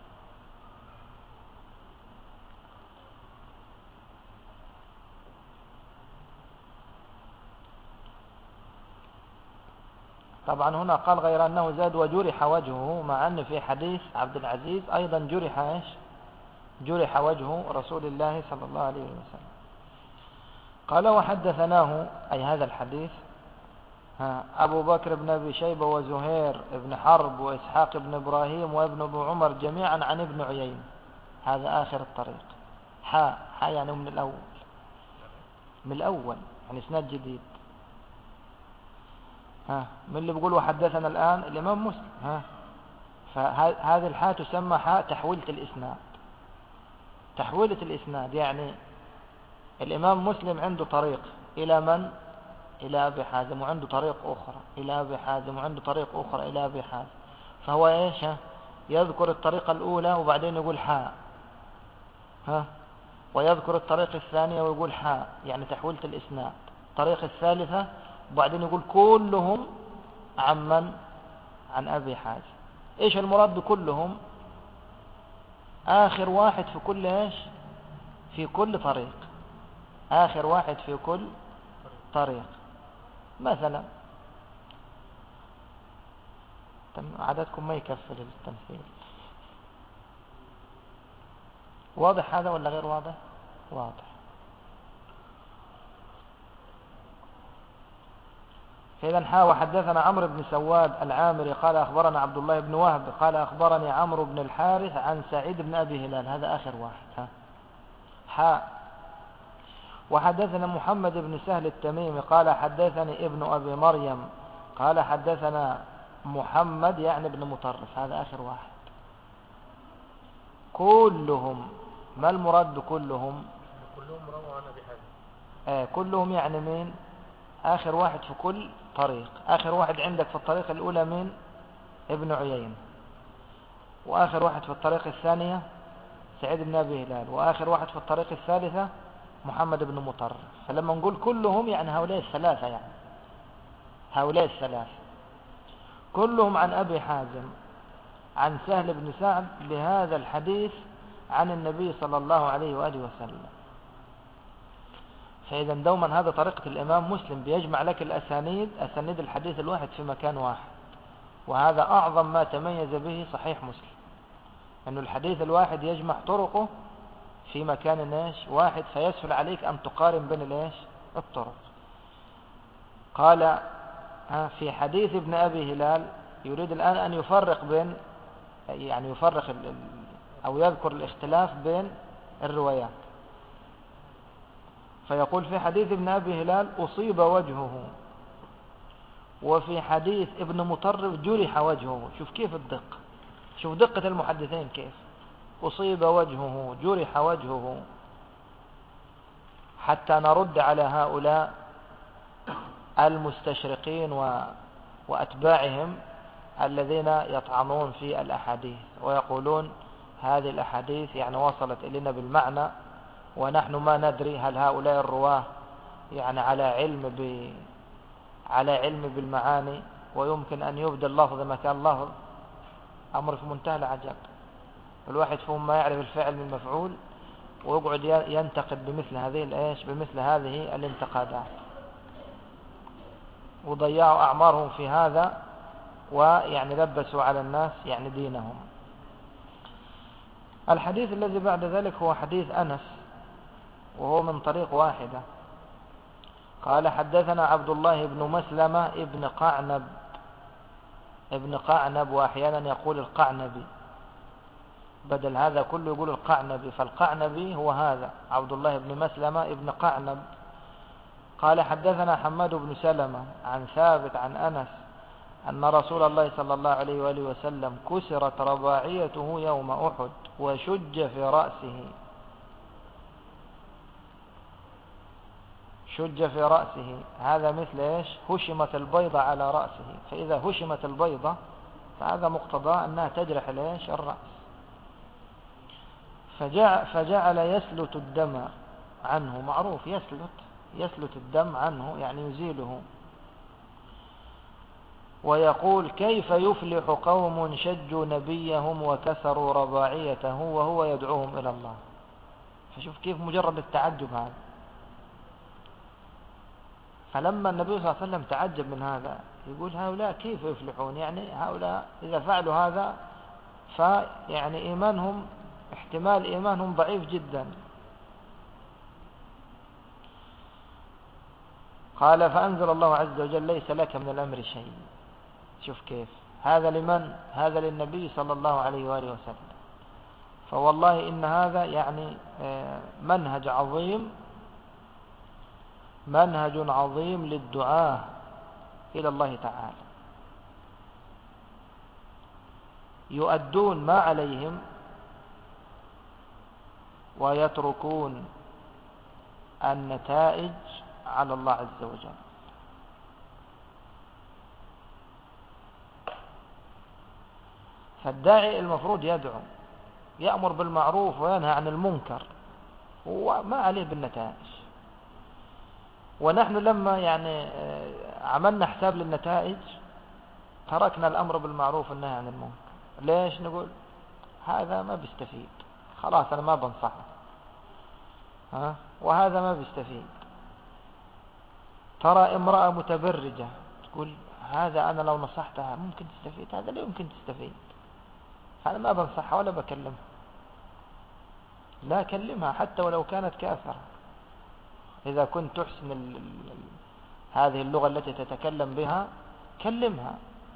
طبعا هنا قال غير أنه زاد وجرح وجهه، مع أن في حديث عبد العزيز أيضا جرح إيش؟ جرح وجه رسول الله صلى الله عليه وسلم. قال وحدثناه أي هذا الحديث ها أبو بكر بن أبي شيبة وزهير بن حرب وإسحاق بن إبراهيم وابن أبو عمر جميعا عن ابن عيين. هذا آخر الطريق. حا حا يعني من الأول، من الأول يعني إسناد جديد. ها من اللي بيقول وحدثنا الآن؟ الإمام مسلم. ها فهذه الحاء تسمى حاء تحويلة الإسناد. تحويلة الإسناد يعني الإمام مسلم عنده طريق إلى من؟ إلى أبي حازم، وعنده طريق أخرى إلى أبي حازم، وعنده طريق أخرى إلى أبي حازم. فهو إيش؟ يذكر الطريقة الأولى وبعدين يقول حاء، ها ويذكر الطريق الثانية ويقول حاء، يعني تحويلة الإسناد. الطريق الثالثة وبعدين يقول كلهم عن من؟ عن أبي حازم. إيش المراد بكلهم؟ آخر واحد في كل إيش؟ في كل طريق، آخر واحد في كل طريق. مثلا عددكم ما يكفل التمثيل. واضح هذا ولا غير واضح؟ واضح. فإذا حا وحدثنا عمرو بن سواد العامري قال أخبرنا عبد الله بن وهب قال أخبرني عمرو بن الحارث عن سعيد بن أبي هلال. هذا آخر واحد. ها حا وحدثنا محمد بن سهل التميمي قال حدثني ابن أبي مريم قال حدثنا محمد يعني ابن مطرف. هذا آخر واحد. كلهم، ما المراد بكلهم؟ كلهم رووا عن أبي حازم. آه كلهم يعني مين؟ آخر واحد في كل طريق. آخر واحد عندك في الطريق الأولى مين؟ ابن عيين، وآخر واحد في الطريق الثانية سعيد بن أبي هلال، وآخر واحد في الطريق الثالثة محمد بن مطرف. فلما نقول كلهم يعني هؤلاء الثلاثة، يعني هؤلاء الثلاثة كلهم عن أبي حازم عن سهل بن سعد بهذا الحديث عن النبي صلى الله عليه وآله وسلم. فإذا دوما هذا طريقة الإمام مسلم، بيجمع لك الأسانيد، أسانيد الحديث الواحد في مكان واحد. وهذا أعظم ما تميز به صحيح مسلم، أنه الحديث الواحد يجمع طرقه في مكان إيش؟ واحد، فيسهل عليك أن تقارن بين الإيش؟ الطرق. قال في حديث ابن أبي هلال يريد الآن أن يفرق بين، يعني يفرق أو يذكر الاختلاف بين الروايات. فيقول في حديث ابن أبي هلال أصيب وجهه، وفي حديث ابن مطرف جرح وجهه. شوف كيف الدقة، شوف دقة المحدثين كيف. أصيب وجهه، جرح وجهه، حتى نرد على هؤلاء المستشرقين و... وأتباعهم الذين يطعنون في الأحاديث ويقولون هذه الأحاديث يعني وصلت إلينا بالمعنى ونحن ما ندري هل هؤلاء الرواه يعني على علم ب... على علم بالمعاني، ويمكن أن يبدل اللفظ مكان لفظ. أمر في منتهى العجب. الواحد فيهم ما يعرف الفعل من المفعول ويقعد ينتقد بمثل هذه الإيش بمثل هذه الانتقادات، وضيعوا أعمارهم في هذا، ويعني لبسوا على الناس يعني دينهم. الحديث الذي بعد ذلك هو حديث أنس، وهو من طريق واحدة. قال حدثنا عبد الله بن مسلمة ابن قعنب ابن قعنب وأحيانا يقول القعنبي، بدل هذا كله يقول القعنبي، فالقعنبي هو هذا عبد الله بن مسلمة ابن قعنب. قال حدثنا حماد بن سلمة عن ثابت عن أنس أن رسول الله صلى الله عليه وآله وسلم كسرت رباعيته يوم أحد وشج في رأسه. شج في رأسه هذا مثل إيش؟ هشمت البيضة على رأسه، فإذا هشمت البيضة فهذا مقتضى أنها تجرح ليش الرأس. فجعل, فجعل يسلت الدم عنه، معروف يسلت يسلت الدم عنه يعني يزيله، ويقول كيف يفلح قوم شجوا نبيهم وكسروا رباعيته وهو يدعوهم إلى الله. فشوف كيف مجرد التعجب هذا. فلما النبي صلى الله عليه وسلم تعجب من هذا يقول هؤلاء كيف يفلحون، يعني هؤلاء إذا فعلوا هذا فيعني إيمانهم احتمال إيمانهم ضعيف جدا. قال فأنزل الله عز وجل ليس لك من الأمر شيء. شوف كيف هذا لمن؟ هذا للنبي صلى الله عليه وآله وسلم. فوالله إن هذا يعني منهج عظيم، منهج عظيم للدعاة إلى الله تعالى، يؤدون ما عليهم ويتركون النتائج على الله عز وجل. فالداعي المفروض يدعو، يأمر بالمعروف وينهى عن المنكر وما عليه بالنتائج. ونحن لما يعني عملنا حساب للنتائج تركنا الأمر بالمعروف والنهي عن المنكر. ليش؟ نقول هذا ما بيستفيد، خلاص أنا ما بنصحه، ها؟ وهذا ما بيستفيد. ترى امرأة متبرجة تقول هذا أنا لو نصحتها ممكن تستفيد، هذا لا يمكن تستفيد، أنا ما بنصحها ولا بكلمها. لا كلمها حتى ولو كانت كافرة، إذا كنت تحسن ال ال هذه اللغة التي تتكلم بها كلمها،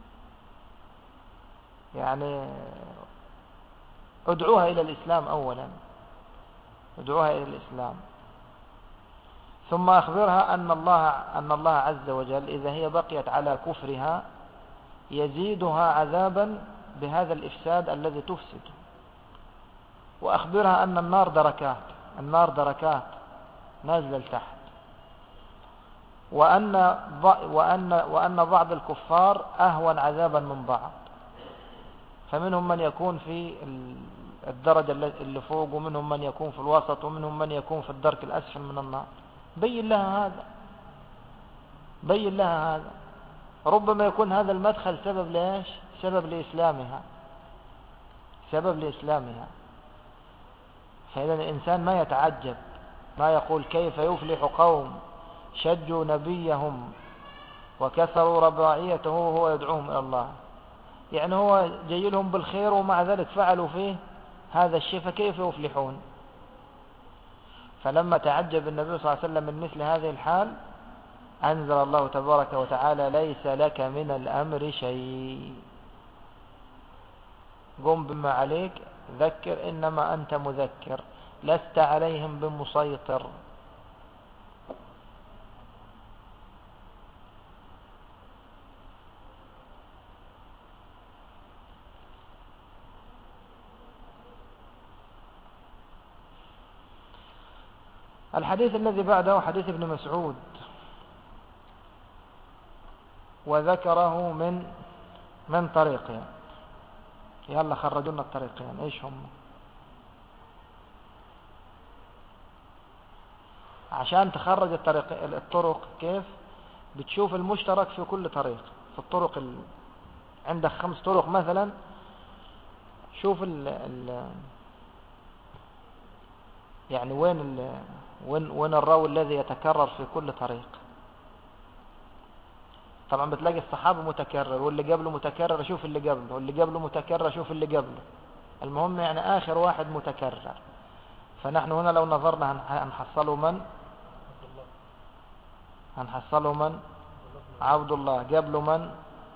يعني ادعوها إلى الإسلام أولا، ادعوها إلى الإسلام، ثم أخبرها أن الله أن الله عز وجل إذا هي بقيت على كفرها يزيدها عذابا بهذا الإفساد الذي تفسد. وأخبرها أن النار دركات، النار دركات نازلة لتحت، وأن وأن وأن بعض الكفار أهون عذابا من بعض، فمنهم من يكون في الدرجة اللي فوق، ومنهم من يكون في الوسط، ومنهم من يكون في الدرك الأسفل من النار. بين لها هذا، بين لها هذا. ربما يكون هذا المدخل سبب ليش؟ سبب لإسلامها، سبب لإسلامها. فإذا الإنسان ما يتعجب، ما يقول كيف يفلح قوم شجوا نبيهم وكسروا رباعيته وهو يدعوهم إلى الله. يعني هو جاي لهم بالخير ومع ذلك فعلوا فيه هذا الشيء، فكيف يفلحون؟ فلما تعجب النبي صلى الله عليه وسلم من مثل هذه الحال أنزل الله تبارك وتعالى ليس لك من الأمر شيء، قم بما عليك، ذكر إنما أنت مذكر، لست عليهم بمسيطر. الحديث الذي بعده حديث ابن مسعود، وذكره من من طريقين. يلا خرجوا لنا الطريقين ايش هم، عشان تخرج الطريق الطرق كيف بتشوف المشترك في كل طريق. في الطرق ال... عندك خمس طرق مثلا، شوف ال ال يعني وين ال وين وين الراوي الذي يتكرر في كل طريق. طبعا بتلاقي الصحابة متكرر واللي قبله متكرر، شوف اللي قبله، واللي قبله متكرر، شوف اللي قبله. المهم يعني آخر واحد متكرر. فنحن هنا لو نظرنا هنحصله من هنحصله من عبد الله. قبله من؟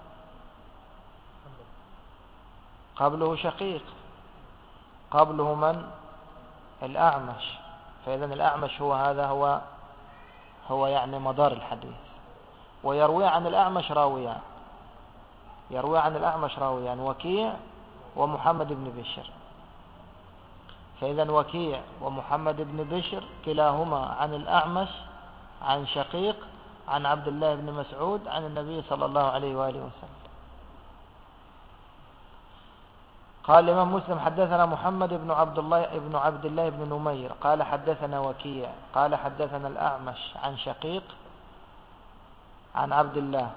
قبله شقيق. قبله من؟ الأعمش. فإذا الأعمش هو هذا هو هو يعني مدار الحديث. ويروي عن الأعمش راويان، يروي عن الأعمش راويان وكيع ومحمد بن بشر. فإذا وكيع ومحمد بن بشر كلاهما عن الأعمش عن شقيق عن عبد الله بن مسعود عن النبي صلى الله عليه وآله وسلم. قال الإمام مسلم حدثنا محمد بن عبد الله بن عبد الله بن نمير قال حدثنا وكيع قال حدثنا الأعمش عن شقيق عن عبد الله.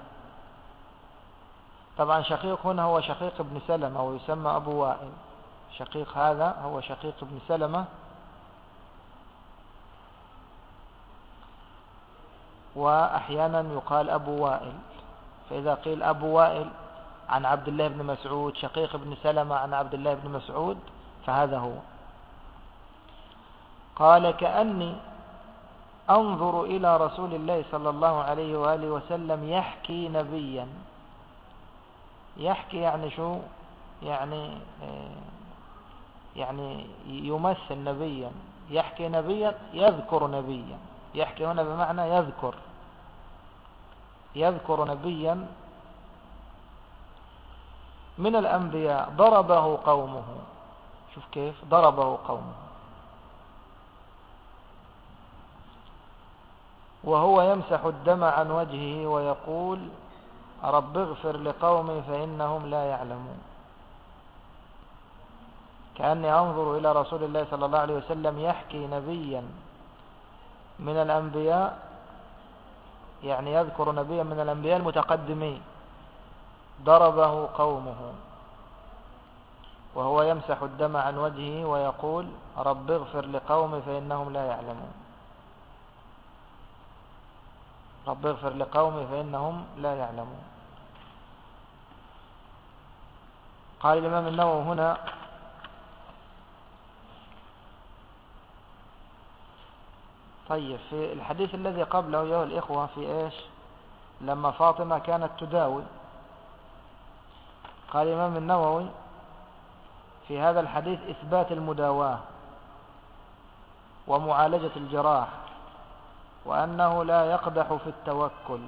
طبعا شقيق هنا هو شقيق بن سلمة ويسمى أبو وائل. شقيق هذا هو شقيق بن سلمة، وأحيانا يقال أبو وائل. فإذا قيل أبو وائل عن عبد الله بن مسعود، شقيق بن سلمة عن عبد الله بن مسعود، فهذا هو. قال كأني أنظر إلى رسول الله صلى الله عليه وآله وسلم يحكي نبيا. يحكي يعني شو؟ يعني يعني يمثل نبيا. يحكي نبيا يذكر نبيا. يحكي هنا بمعنى يذكر يذكر نبيا من الأنبياء ضربه قومه. شوف كيف ضربه قومه، وهو يمسح الدم عن وجهه ويقول رب اغفر لقومي فإنهم لا يعلمون. كأني أنظر إلى رسول الله صلى الله عليه وسلم يحكي نبيا من الأنبياء، يعني يذكر نبيا من الأنبياء المتقدمين ضربه قومه وهو يمسح الدم عن وجهه ويقول رب اغفر لقومي فإنهم لا يعلمون. رب اغفر لقومي فإنهم لا يعلمون. قال الإمام النووي هنا طيب في الحديث الذي قبله أيها الإخوة في إيش؟ لما فاطمة كانت تداوي، قال الإمام النووي في هذا الحديث إثبات المداواة ومعالجة الجراح، وأنه لا يقدح في التوكل.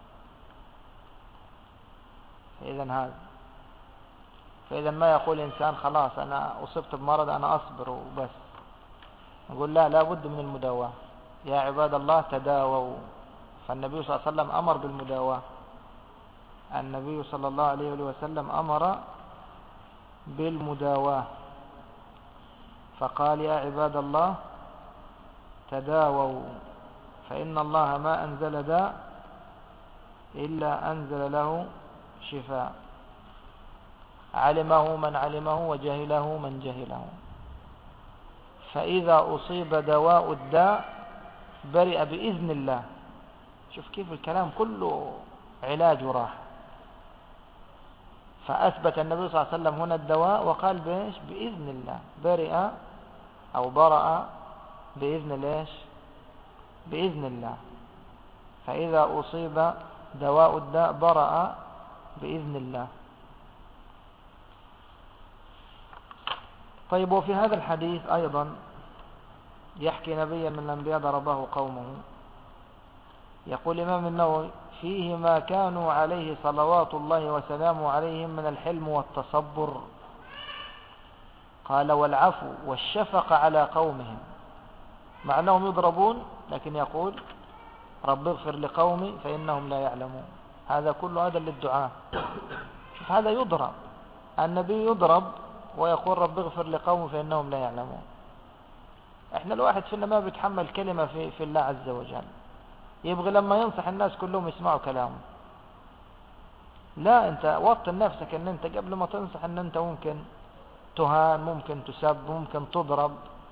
فإذا هذا فإذا ما يقول إنسان خلاص أنا أصبت بمرض أنا أصبر وبس. نقول لا، لا بد من المداواة. يا عباد الله تداووا. فالنبي صلى الله عليه وسلم أمر بالمداواة. النبي صلى الله عليه وسلم أمر بالمداواة فقال يا عباد الله تداووا فإن الله ما أنزل داء إلا أنزل له شفاء، علمه من علمه وجهله من جهله. فإذا أصيب دواء الداء برئ بإذن الله. شوف كيف الكلام كله علاج وراحة. فأثبت النبي صلى الله عليه وسلم هنا الدواء وقال بإيش؟ بإذن الله. برئ أو برأ بإذن ليش؟ بإذن الله. فإذا أصيب دواء الداء برأ بإذن الله. طيب وفي هذا الحديث أيضا يحكي نبيا من الأنبياء ضربه قومه. يقول الإمام النووي فيه ما كانوا عليه صلوات الله وسلامه عليهم من الحلم والتصبر. قال والعفو والشفقة على قومهم، مع أنهم يضربون لكن يقول رب اغفر لقومي فإنهم لا يعلمون. هذا كله هذا للدعاء. شوف هذا يضرب، النبي يضرب ويقول رب اغفر لقومي فإنهم لا يعلمون. احنا الواحد فينا ما بيتحمل كلمة في, في الله عز وجل، يبغي لما ينصح الناس كلهم يسمعوا كلامه. لا، انت وطن نفسك ان انت قبل ما تنصح ان انت ممكن تهان، ممكن تسب، ممكن تضرب.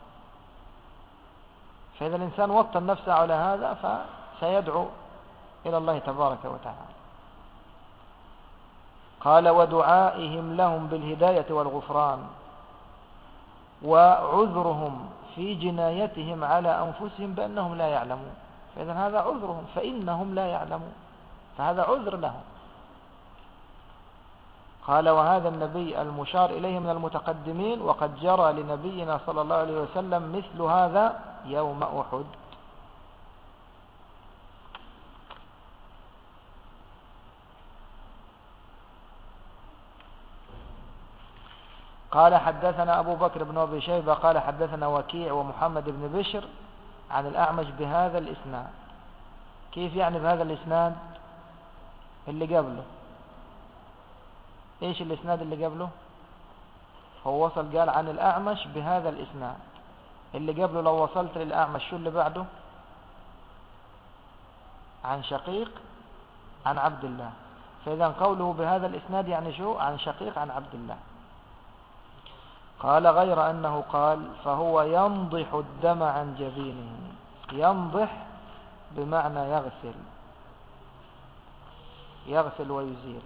فإذا الإنسان وطن نفسه على هذا فسيدعو إلى الله تبارك وتعالى. قال ودعائهم لهم بالهداية والغفران وعذرهم في جنايتهم على أنفسهم بأنهم لا يعلمون. فإذا هذا عذرهم، فإنهم لا يعلمون، فهذا عذر لهم. قال وهذا النبي المشار إليه من المتقدمين، وقد جرى لنبينا صلى الله عليه وسلم مثل هذا يوم أحد. قال حدثنا أبو بكر بن أبي شيبة قال حدثنا وكيع ومحمد بن بشر عن الأعمش بهذا الإسناد. كيف يعني بهذا الإسناد؟ اللي قبله إيش الإسناد اللي قبله؟ هو وصل قال عن الأعمش بهذا الإسناد. اللي قبله لو وصلت للأعمش شو اللي بعده؟ عن شقيق عن عبد الله. فإذا قوله بهذا الإسناد يعني شو؟ عن شقيق عن عبد الله. قال غير أنه قال فهو ينضح الدم عن جبينه. ينضح بمعنى يغسل، يغسل ويزيل.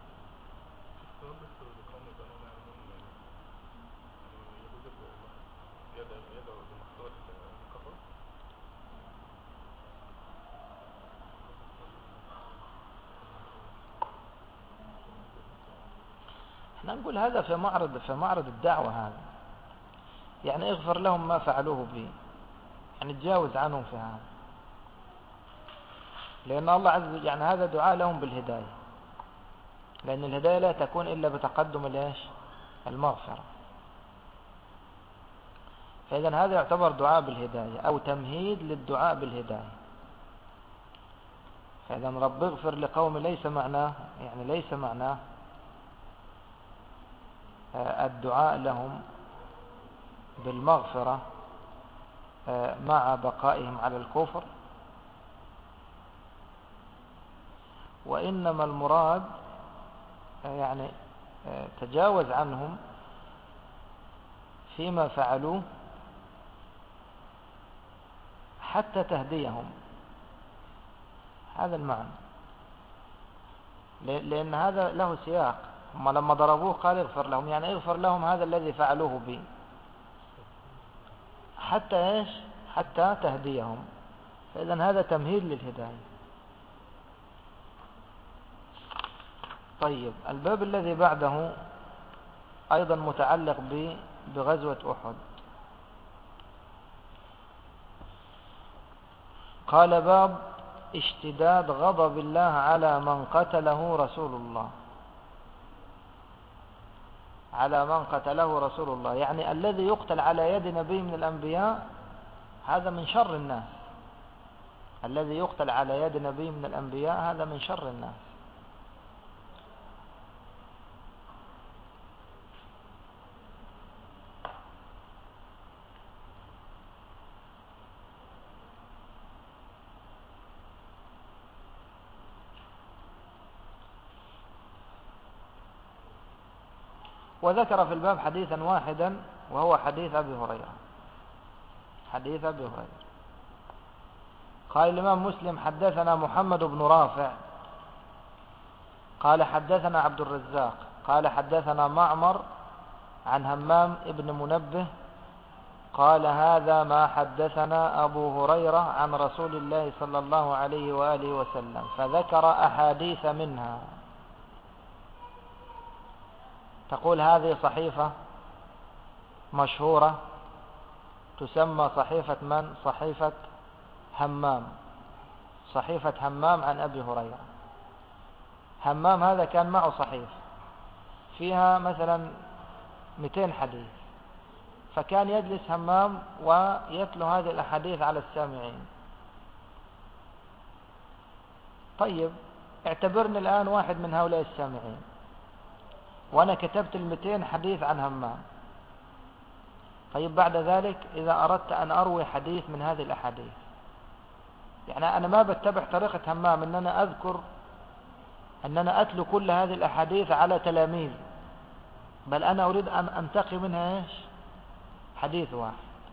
احنا نقول هذا في معرض في معرض الدعوة، هذا يعني اغفر لهم ما فعلوه به، يعني تجاوز عنهم في هذا، لأن الله عز وجل يعني هذا دعاء لهم بالهداية، لأن الهداية لا تكون إلا بتقدم الإيش؟ المغفرة. فإذا هذا يعتبر دعاء بالهداية أو تمهيد للدعاء بالهداية. فإذا رب اغفر لقوم ليس معناه يعني ليس معناه الدعاء لهم بالمغفرة مع بقائهم على الكفر، وإنما المراد يعني تجاوز عنهم فيما فعلوه حتى تهديهم. هذا المعنى، لأن هذا له سياق. هم لما ضربوه قال اغفر لهم، يعني اغفر لهم هذا الذي فعلوه به حتى ايش؟ حتى تهديهم. فإذا هذا تمهيد للهداية. طيب الباب الذي بعده أيضا متعلق بغزوة أحد. قال باب اشتداد غضب الله على من قتله رسول الله، على من قتله رسول الله، يعني الذي يقتل على يد نبي من الأنبياء هذا من شر الناس. الذي يقتل على يد نبي من الأنبياء هذا من شر الناس. وذكر في الباب حديثا واحدا وهو حديث أبي هريرة. حديث أبي هريرة قال الإمام مسلم حدثنا محمد بن رافع قال حدثنا عبد الرزاق قال حدثنا معمر عن همام ابن منبه قال هذا ما حدثنا أبو هريرة عن رسول الله صلى الله عليه وآله وسلم، فذكر أحاديث منها. تقول هذه صحيفة مشهورة تسمى صحيفة من؟ صحيفة همام. صحيفة همام عن أبي هريرة. همام هذا كان معه صحيفة فيها مثلا مئتين حديث، فكان يجلس همام ويتلو هذه الأحاديث على السامعين. طيب اعتبرني الآن واحد من هؤلاء السامعين، وأنا كتبت المئتين حديث عن همام. طيب بعد ذلك إذا أردت أن أروي حديث من هذه الأحاديث، يعني أنا ما بتبع طريقة همام أن أنا أذكر أن أنا أتلو كل هذه الأحاديث على تلاميذ بل أنا أريد أن أنتقي منها إيش حديث واحد.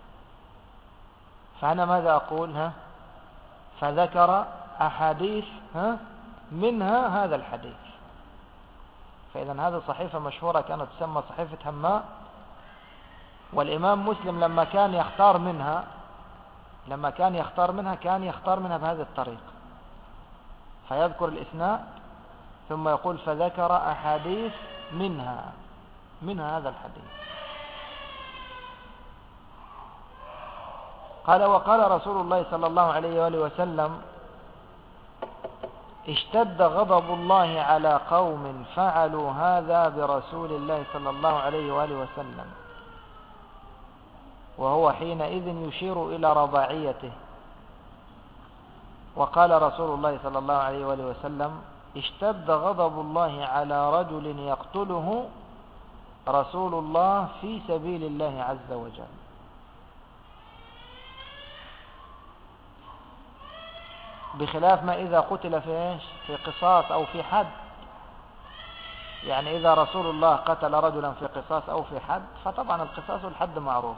فأنا ماذا أقول؟ ها فذكر أحاديث ها منها هذا الحديث. فإذا هذه صحيفة مشهورة كانت تسمى صحيفة هماء. والإمام مسلم لما كان يختار منها لما كان يختار منها كان يختار منها بهذه الطريقة، فيذكر الإسناد ثم يقول فذكر أحاديث منها منها هذا الحديث. قال وقال رسول الله صلى الله عليه وآله وسلم اشتد غضب الله على قوم فعلوا هذا برسول الله صلى الله عليه وآله وسلم، وهو حينئذ يشير إلى رباعيته. وقال رسول الله صلى الله عليه وآله وسلم اشتد غضب الله على رجل يقتله رسول الله في سبيل الله عز وجل. بخلاف ما إذا قتل في إيش في قصاص أو في حد. يعني إذا رسول الله قتل رجلا في قصاص أو في حد فطبعا القصاص والحد معروف.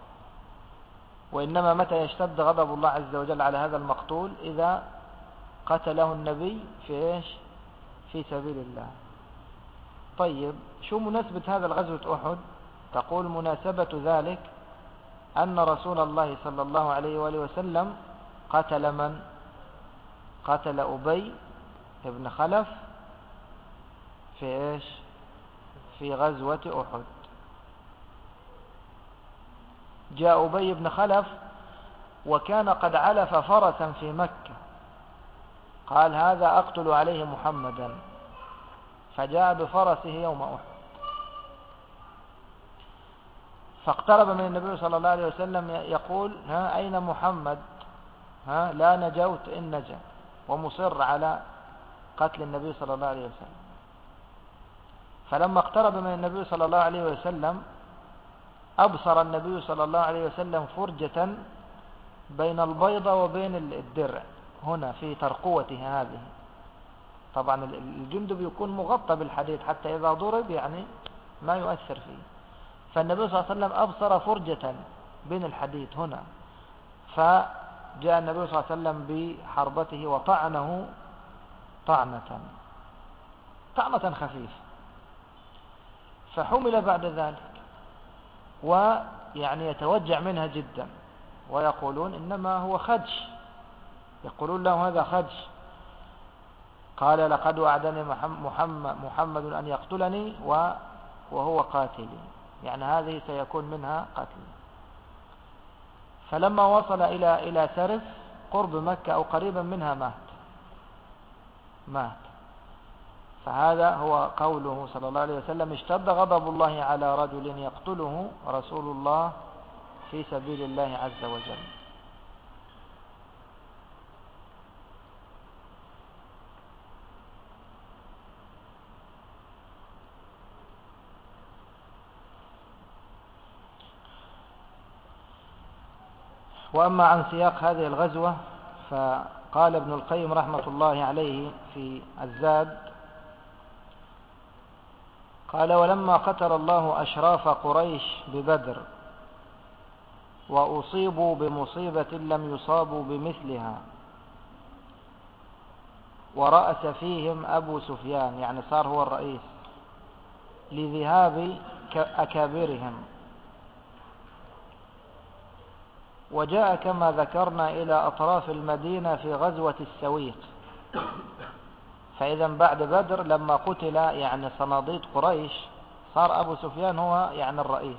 وإنما متى يشتد غضب الله عز وجل على هذا المقتول إذا قتله النبي في إيش في سبيل الله. طيب شو مناسبة هذا الغزوة أحد؟ تقول مناسبة ذلك أن رسول الله صلى الله عليه وآله وسلم قتل من؟ قتل أبي ابن خلف في إيش في غزوة أحد. جاء أبي بن خلف وكان قد علف فرسا في مكة، قال هذا أقتل عليه محمدا، فجاء بفرسه يوم أحد فاقترب من النبي صلى الله عليه وسلم يقول ها أين محمد؟ ها لا نجوت إن نجا، ومصر على قتل النبي صلى الله عليه وسلم. فلما اقترب من النبي صلى الله عليه وسلم أبصر النبي صلى الله عليه وسلم فرجة بين البيضة وبين الدرع هنا في ترقوته هذه. طبعا الجندب يكون مغطى بالحديد حتى إذا ضرب يعني ما يؤثر فيه. فالنبي صلى الله عليه وسلم أبصر فرجة بين الحديد هنا، فجاء النبي صلى الله عليه وسلم بحربته وطعنه طعنة طعنة خفيفة، فحمل بعد ذلك ويعني يتوجع منها جدا، ويقولون إنما هو خدش، يقولون له هذا خدش. قال لقد وعدني محمد, محمد أن يقتلني وهو قاتلي، يعني هذه سيكون منها قتل. فلما وصل إلى إلى سرف قرب مكة أو قريبا منها مات مات فهذا هو قوله صلى الله عليه وسلم اشتد غضب الله على رجل يقتله رسول الله في سبيل الله عز وجل. وأما عن سياق هذه الغزوة فقال ابن القيم رحمة الله عليه في الزاد قال ولما قتل الله أشراف قريش ببدر وأصيبوا بمصيبة لم يصابوا بمثلها ورأس فيهم أبو سفيان، يعني صار هو الرئيس، لذهاب أكابرهم، وجاء كما ذكرنا إلى أطراف المدينة في غزوة السويق. فإذا بعد بدر لما قتل يعني صناديد قريش صار أبو سفيان هو يعني الرئيس.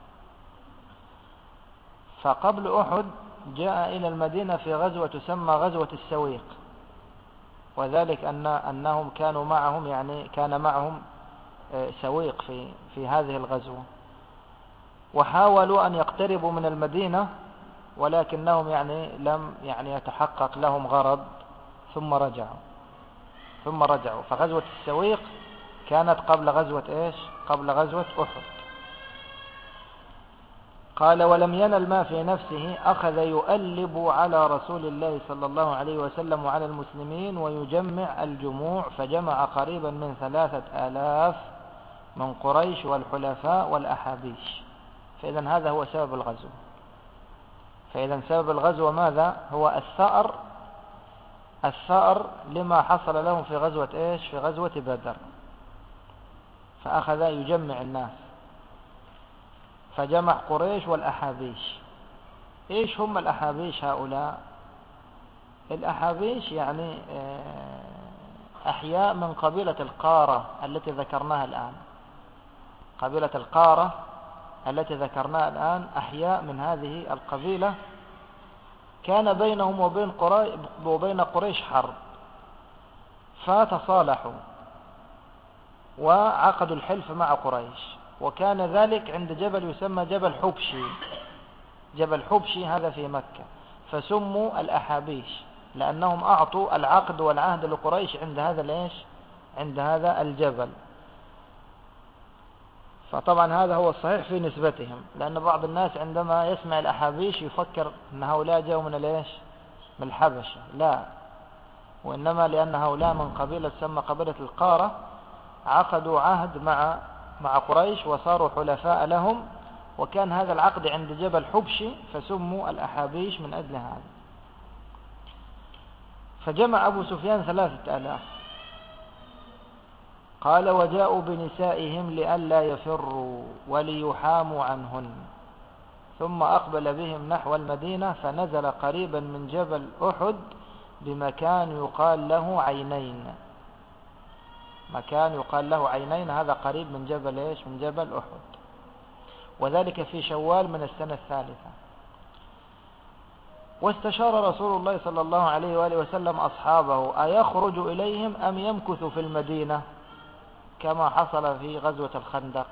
فقبل أحد جاء إلى المدينة في غزوة تسمى غزوة السويق، وذلك أن أنهم كانوا معهم يعني كان معهم سويق في في هذه الغزوة، وحاولوا أن يقتربوا من المدينة ولكنهم يعني لم يعني يتحقق لهم غرض ثم رجعوا ثم رجعوا فغزوة السويق كانت قبل غزوة إيش قبل غزوة أحد. قال ولم ينل ما في نفسه أخذ يؤلب على رسول الله صلى الله عليه وسلم وعلى المسلمين ويجمع الجموع، فجمع قريبا من ثلاثة آلاف من قريش والحلفاء والأحابيش. فإذا هذا هو سبب الغزو. فإذا سبب الغزو ماذا؟ هو الثأر الثأر لما حصل لهم في غزوة إيش؟ في غزوة بدر. فأخذ يجمع الناس، فجمع قريش والأحابيش. إيش هم الأحابيش هؤلاء؟ الأحابيش يعني أحياء من قبيلة القارة التي ذكرناها الآن. قبيلة القارة التي ذكرناها الآن أحياء من هذه القبيلة، كان بينهم وبين قريش وبين قريش حرب، فتصالحوا وعقدوا الحلف مع قريش. وكان ذلك عند جبل يسمى جبل حبشي. جبل حبشي هذا في مكة، فسموا الأحابيش لأنهم أعطوا العقد والعهد لقريش عند هذا الإيش؟ عند هذا الجبل. فطبعا هذا هو الصحيح في نسبتهم، لأن بعض الناس عندما يسمع الأحابيش يفكر أن هؤلاء جاءوا من الإيش؟ من الحبشة. لا، وإنما لأن هؤلاء من قبيلة تسمى قبيلة القارة، عقدوا عهد مع مع قريش وصاروا حلفاء لهم، وكان هذا العقد عند جبل حبشي، فسموا الأحابيش من أجل هذا. فجمع أبو سفيان ثلاثة آلاف. قال: وجاءوا بنسائهم لئلا يفروا وليحاموا عنهن، ثم أقبل بهم نحو المدينة، فنزل قريبا من جبل أحد بمكان يقال له عينين. مكان يقال له عينين هذا قريب من جبل إيش؟ من جبل أحد، وذلك في شوال من السنة الثالثة. واستشار رسول الله صلى الله عليه وآله وسلم أصحابه أيخرج إليهم أم يمكث في المدينة كما حصل في غزوة الخندق.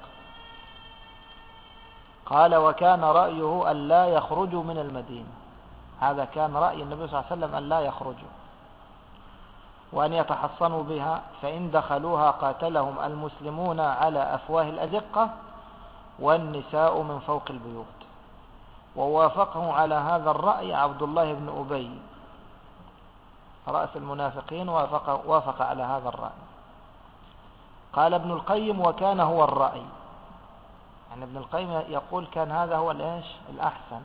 قال: وكان رأيه أن لا يخرجوا من المدينة. هذا كان رأي النبي صلى الله عليه وسلم، أن لا يخرجوا وأن يتحصنوا بها، فإن دخلوها قاتلهم المسلمون على أفواه الأزقة والنساء من فوق البيوت. ووافقه على هذا الرأي عبد الله بن أبي رأس المنافقين، وافق, وافق على هذا الرأي. قال ابن القيم: وكان هو الرأي. يعني ابن القيم يقول كان هذا هو الإيش؟ الأحسن.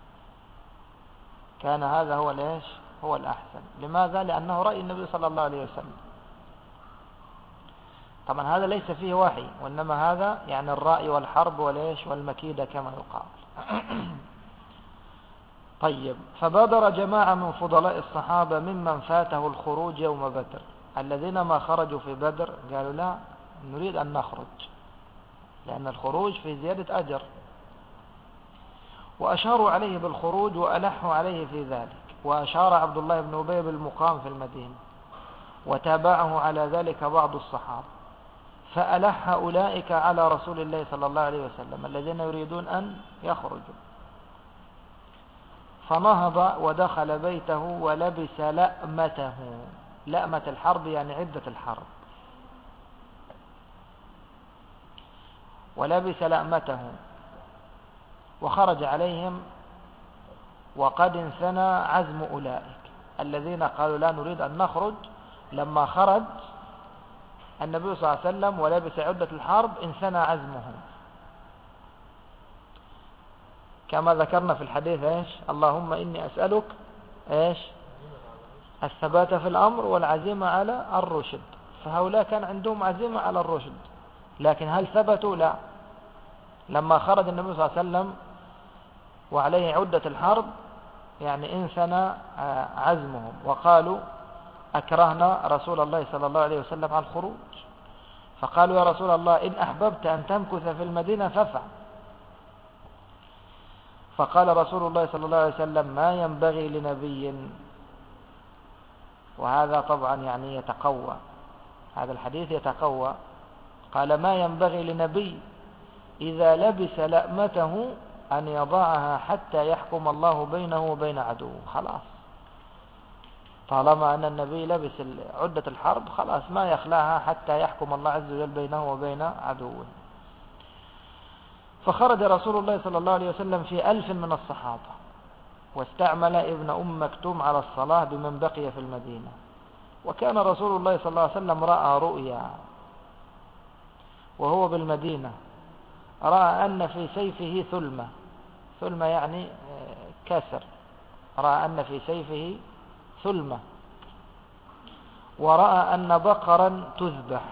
كان هذا هو الإيش؟ هو الأحسن. لماذا؟ لأنه رأي النبي صلى الله عليه وسلم. طبعا هذا ليس فيه وحي، وإنما هذا يعني الرأي والحرب والإيش؟ والمكيدة كما يقال. طيب، فبادر جماعة من فضلاء الصحابة ممن فاته الخروج يوم بدر، الذين ما خرجوا في بدر قالوا: لا، نريد أن نخرج، لأن الخروج في زيادة أجر. وأشاروا عليه بالخروج وألحوا عليه في ذلك. وأشار عبد الله بن أبي بالمقام في المدينة، وتابعه على ذلك بعض الصحابة، فألح أولئك على رسول الله صلى الله عليه وسلم الذين يريدون أن يخرجوا. فنهض ودخل بيته ولبس لأمته. لأمة الحرب يعني عدة الحرب. ولبس لأمته وخرج عليهم، وقد انثنى عزم أولئك الذين قالوا لا نريد أن نخرج. لما خرج النبي صلى الله عليه وسلم ولبس عدة الحرب انثنى عزمهم، كما ذكرنا في الحديث: إيش؟ اللهم إني أسألك إيش؟ الثبات في الأمر والعزيمة على الرشد. فهؤلاء كان عندهم عزيمة على الرشد، لكن هل ثبتوا؟ لا. لما خرج النبي صلى الله عليه وسلم وعليه عدة الحرب يعني انثنى عزمهم، وقالوا: أكرهنا رسول الله صلى الله عليه وسلم على الخروج. فقالوا: يا رسول الله، إن أحببت أن تمكث في المدينة فافعل. فقال رسول الله صلى الله عليه وسلم: ما ينبغي لنبي، وهذا طبعا يعني يتقوى، هذا الحديث يتقوى. قال: ما ينبغي لنبي إذا لبس لأمته أن يضعها حتى يحكم الله بينه وبين عدوه. خلاص، طالما أن النبي لبس عدة الحرب خلاص ما يخلاها حتى يحكم الله عز وجل بينه وبين عدوه. فخرج رسول الله صلى الله عليه وسلم في ألف من الصحابة، واستعمل ابن أم مكتوم على الصلاة بمن بقي في المدينة. وكان رسول الله صلى الله عليه وسلم رأى رؤيا، وهو بالمدينة رأى أن في سيفه ثلمة، ثلمة يعني كسر، رأى أن في سيفه ثلمة، ورأى أن بقرا تذبح،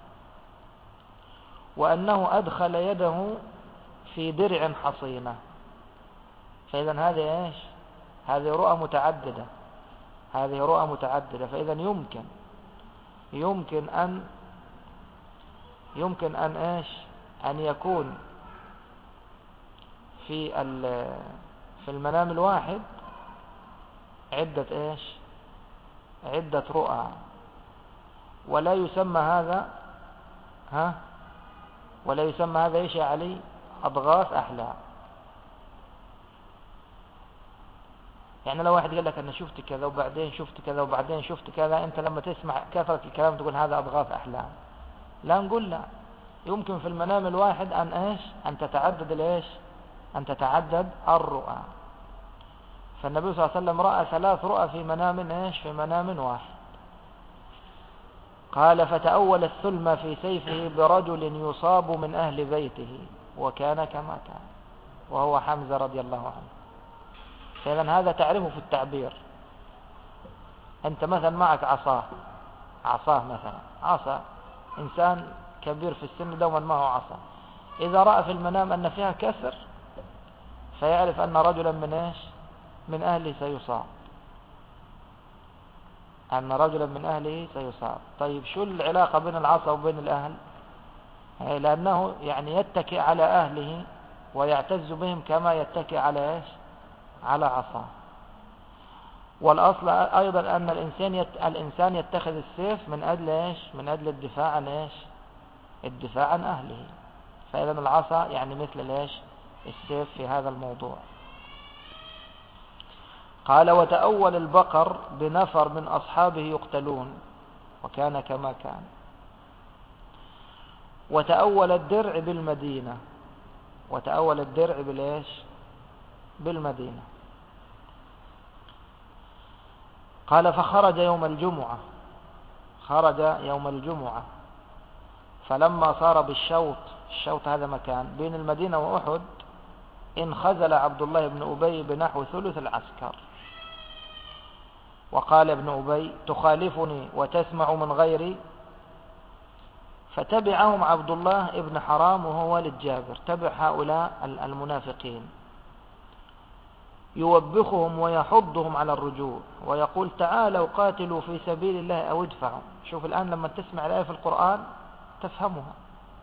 وأنه أدخل يده في درع حصينة. فإذا هذه إيش؟ هذه رؤى متعددة، هذه رؤى متعددة. فإذا يمكن يمكن أن يمكن أن إيش؟ أن يكون في في المنام الواحد عدة إيش؟ عدة رؤى، ولا يسمى هذا ها ولا يسمى هذا إيش يا علي؟ أضغاث أحلام. يعني لو واحد قال لك أنا شفت كذا وبعدين شفت كذا وبعدين شفت كذا، أنت لما تسمع كثرة الكلام تقول هذا أضغاث أحلام. لا، نقول لا، يمكن في المنام الواحد أن إيش؟ أن تتعدد الإيش؟ أن تتعدد الرؤى. فالنبي صلى الله عليه وسلم رأى ثلاث رؤى في منام إيش؟ في منام واحد. قال فتأول الثلم في سيفه برجل يصاب من أهل بيته وكان كما كان، وهو حمزة رضي الله عنه. فإذا هذا تعرفه في التعبير. أنت مثلا معك عصاه عصاه مثلا عصا، إنسان كبير في السن دوما معه عصا، إذا رأى في المنام أن فيها كسر فيعرف أن رجلا من إيش؟ من أهله سيصاب، أن رجلا من أهله سيصاب. طيب شو العلاقة بين العصا وبين الأهل؟ لأنه يعني يتكئ على أهله ويعتز بهم كما يتكئ على إيش؟ على عصاه. والأصل أيضا أن الإنسان يت... الإنسان يتخذ السيف من أجل إيش؟ من أجل الدفاع عن إيش؟ الدفاع عن أهله. فإذا العصا يعني مثل إيش؟ السيف في هذا الموضوع. قال وتأول البقر بنفر من أصحابه يقتلون وكان كما كان. وتأول الدرع بالمدينة، وتأول الدرع بالإيش؟ بالمدينة. قال فخرج يوم الجمعة، خرج يوم الجمعة فلما صار بالشوط، الشوط هذا مكان بين المدينة وأحد، انخزل عبد الله بن أبي بنحو ثلث العسكر، وقال ابن أبي تخالفني وتسمع من غيري، فتبعهم عبد الله ابن حرام وهو والد جابر، تبع هؤلاء المنافقين، يوبخهم ويحضهم على الرجوع ويقول تعالوا قاتلوا في سبيل الله أو ادفعوا. شوف الآن لما تسمع الآية في القرآن تفهمها.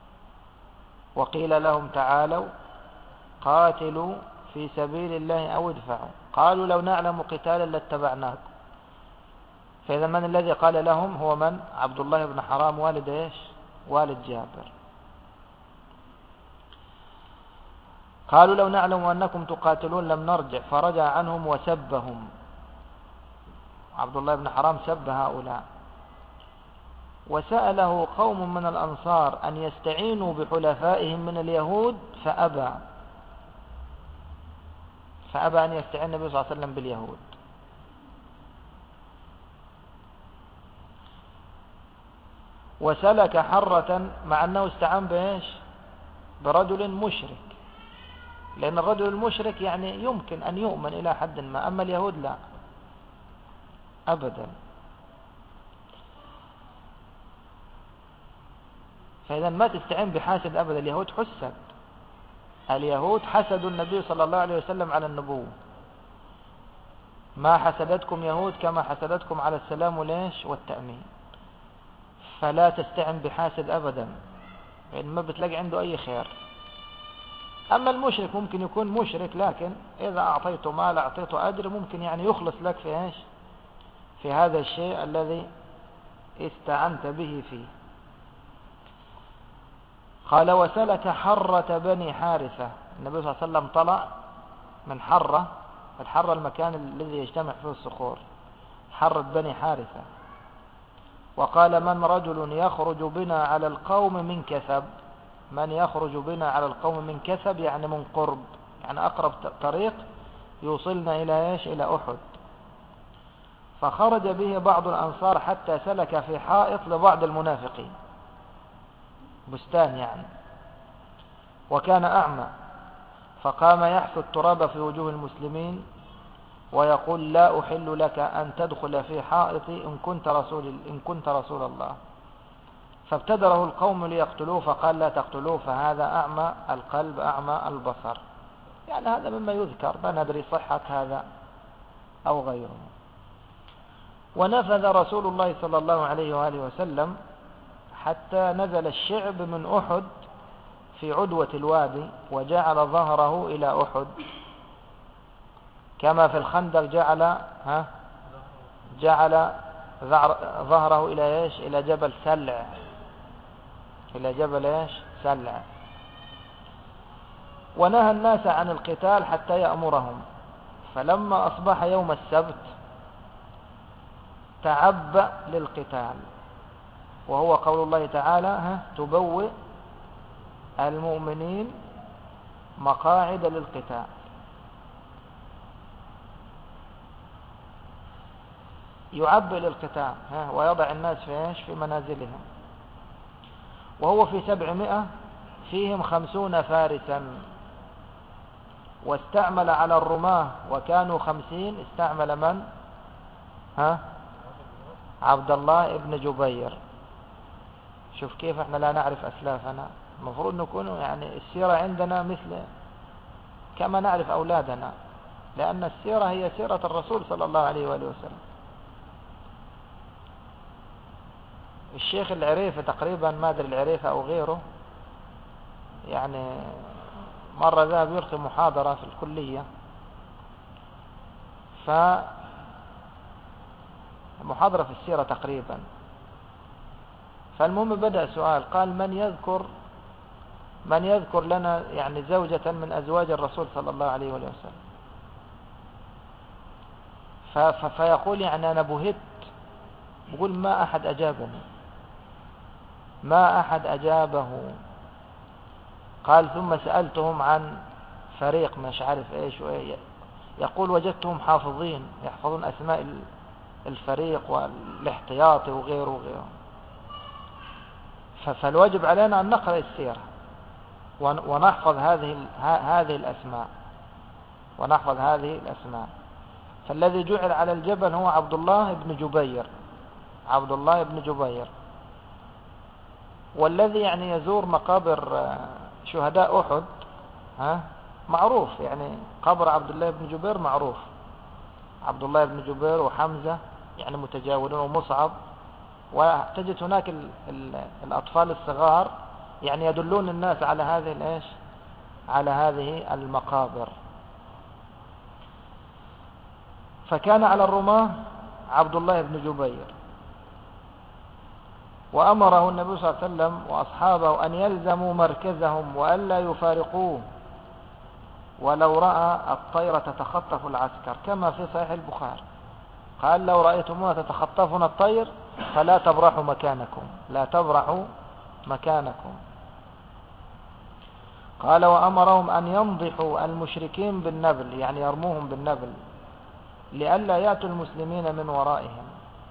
وقيل لهم تعالوا قاتلوا في سبيل الله أو ادفعوا، قالوا لو نعلم قتالا لاتبعناكم. فإذا من الذي قال لهم؟ هو من؟ عبد الله بن حرام والد إيش؟ والد جابر. قالوا لو نعلم أنكم تقاتلون لم نرجع، فرجع عنهم وسبهم. عبد الله بن حرام سب هؤلاء. وسأله قوم من الأنصار أن يستعينوا بحلفائهم من اليهود فأبى، فأبى أن يستعين النبي صلى الله عليه وسلم باليهود. وسلك حرة، مع أنه استعان بإيش؟ برجل مشرك، لأن الرجل المشرك يعني يمكن أن يؤمن إلى حد ما، أما اليهود لا أبدا. فإذا ما تستعين بحاسد أبدا، اليهود حسد، اليهود حسدوا النبي صلى الله عليه وسلم على النبوة. ما حسدتكم يهود كما حسدتكم على السلام وليش والتأمين. فلا تستعن بحاسد أبدا، لأن ما بتلاقي عنده أي خير. أما المشرك ممكن يكون مشرك، لكن إذا أعطيته مال أعطيته أجر، ممكن يعني يخلص لك في إيش؟ في هذا الشيء الذي استعنت به فيه. قال وسلك حرة بني حارثة، النبي صلى الله عليه وسلم طلع من حرة، الحرة المكان الذي يجتمع فيه الصخور، حرة بني حارثة، وقال من رجل يخرج بنا على القوم من كثب، من يخرج بنا على القوم من كثب يعني من قرب، يعني أقرب طريق يوصلنا إلى إيش؟ إلى أحد. فخرج به بعض الأنصار حتى سلك في حائط لبعض المنافقين، بستان يعني، وكان أعمى، فقام يحث التراب في وجوه المسلمين ويقول لا أحل لك أن تدخل في حائطي إن كنت رسول, إن كنت رسول الله. فابتدره القوم ليقتلوه، فقال لا تقتلوه فهذا أعمى القلب أعمى البصر. يعني هذا مما يذكر، ما ندري صحة هذا أو غيره. ونفذ رسول الله صلى الله عليه وآله وسلم حتى نزل الشعب من أحد في عدوة الوادي، وجعل ظهره إلى أحد كما في الخندق جعل ها جعل ظهره إلى إيش؟ إلى جبل سلع، إلى جبل إيش؟ سلع. ونهى الناس عن القتال حتى يأمرهم. فلما أصبح يوم السبت تعبأ للقتال، وهو قول الله تعالى ها تبوئ المؤمنين مقاعد للقتال. يعبئ للقتال ها ويضع الناس في ايش؟ في منازلهم. وهو في سبعمائة فيهم خمسون فارسا، واستعمل على الرماة وكانوا خمسين استعمل من؟ ها عبد الله ابن جبير. شوف كيف احنا لا نعرف أسلافنا، المفروض نكون يعني السيرة عندنا مثل كما نعرف أولادنا، لأن السيرة هي سيرة الرسول صلى الله عليه وآله وسلم. الشيخ العريفة تقريبا، ما أدري العريفة أو غيره، يعني مرة ذهب يلقي محاضرة في الكلية، فمحاضرة في السيرة تقريبا. فالمهم بدأ سؤال، قال من يذكر من يذكر لنا يعني زوجة من أزواج الرسول صلى الله عليه وآله وسلم. فيقول يعني أنا بهت، بقول ما أحد أجابني، ما أحد أجابه. قال ثم سألتهم عن فريق مش عارف إيش وإيه، يقول وجدتهم حافظين يحفظون أسماء الفريق والاحتياطي وغيره وغيره. فالواجب علينا أن نقرأ السيرة ونحفظ هذه هذه الأسماء ونحفظ هذه الأسماء. فالذي جعل على الجبل هو عبد الله بن جبير، عبد الله بن جبير. والذي يعني يزور مقابر شهداء أحد ها معروف، يعني قبر عبد الله بن جبير معروف، عبد الله بن جبير وحمزة يعني متجاورون ومصعب. وتجد هناك ال ال الأطفال الصغار يعني يدلون الناس على هذه الإيش؟ على هذه المقابر. فكان على الرماة عبد الله بن جبير، وأمره النبي صلى الله عليه وسلم وأصحابه أن يلزموا مركزهم وألا يفارقوه ولو رأى الطير تتخطف العسكر، كما في صحيح البخاري قال لو رأيتموها تتخطفنا الطير فلا تبرحوا مكانكم، لا تبرحوا مكانكم. قال وأمرهم أن ينضحوا المشركين بالنبل، يعني يرموهم بالنبل لئلا يأتوا المسلمين من ورائهم.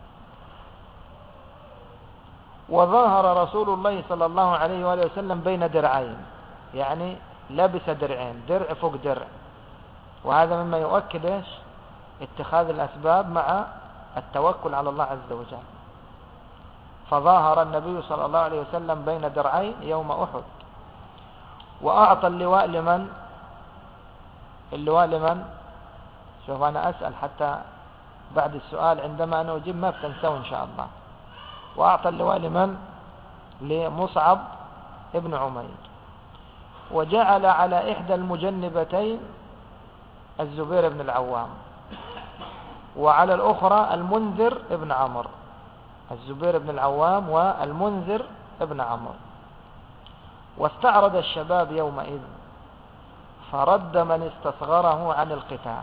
وظاهر رسول الله صلى الله عليه وآله وسلم بين درعين، يعني لبس درعين، درع فوق درع، وهذا مما يؤكد ايش؟ اتخاذ الأسباب مع التوكل على الله عز وجل. فظاهر النبي صلى الله عليه وسلم بين درعين يوم أحد. وأعطى اللواء لمن؟ اللواء لمن؟ شوف أنا أسأل حتى بعد السؤال عندما أنا أجيب ما بتنسوا إن شاء الله. وأعطى اللواء لمن؟ لمصعب ابن عمير. وجعل على إحدى المجنبتين الزبير بن العوام، وعلى الأخرى المنذر ابن عمرو، الزبير بن العوام والمنذر ابن عمرو. واستعرض الشباب يومئذ فرد من استصغره عن القتال،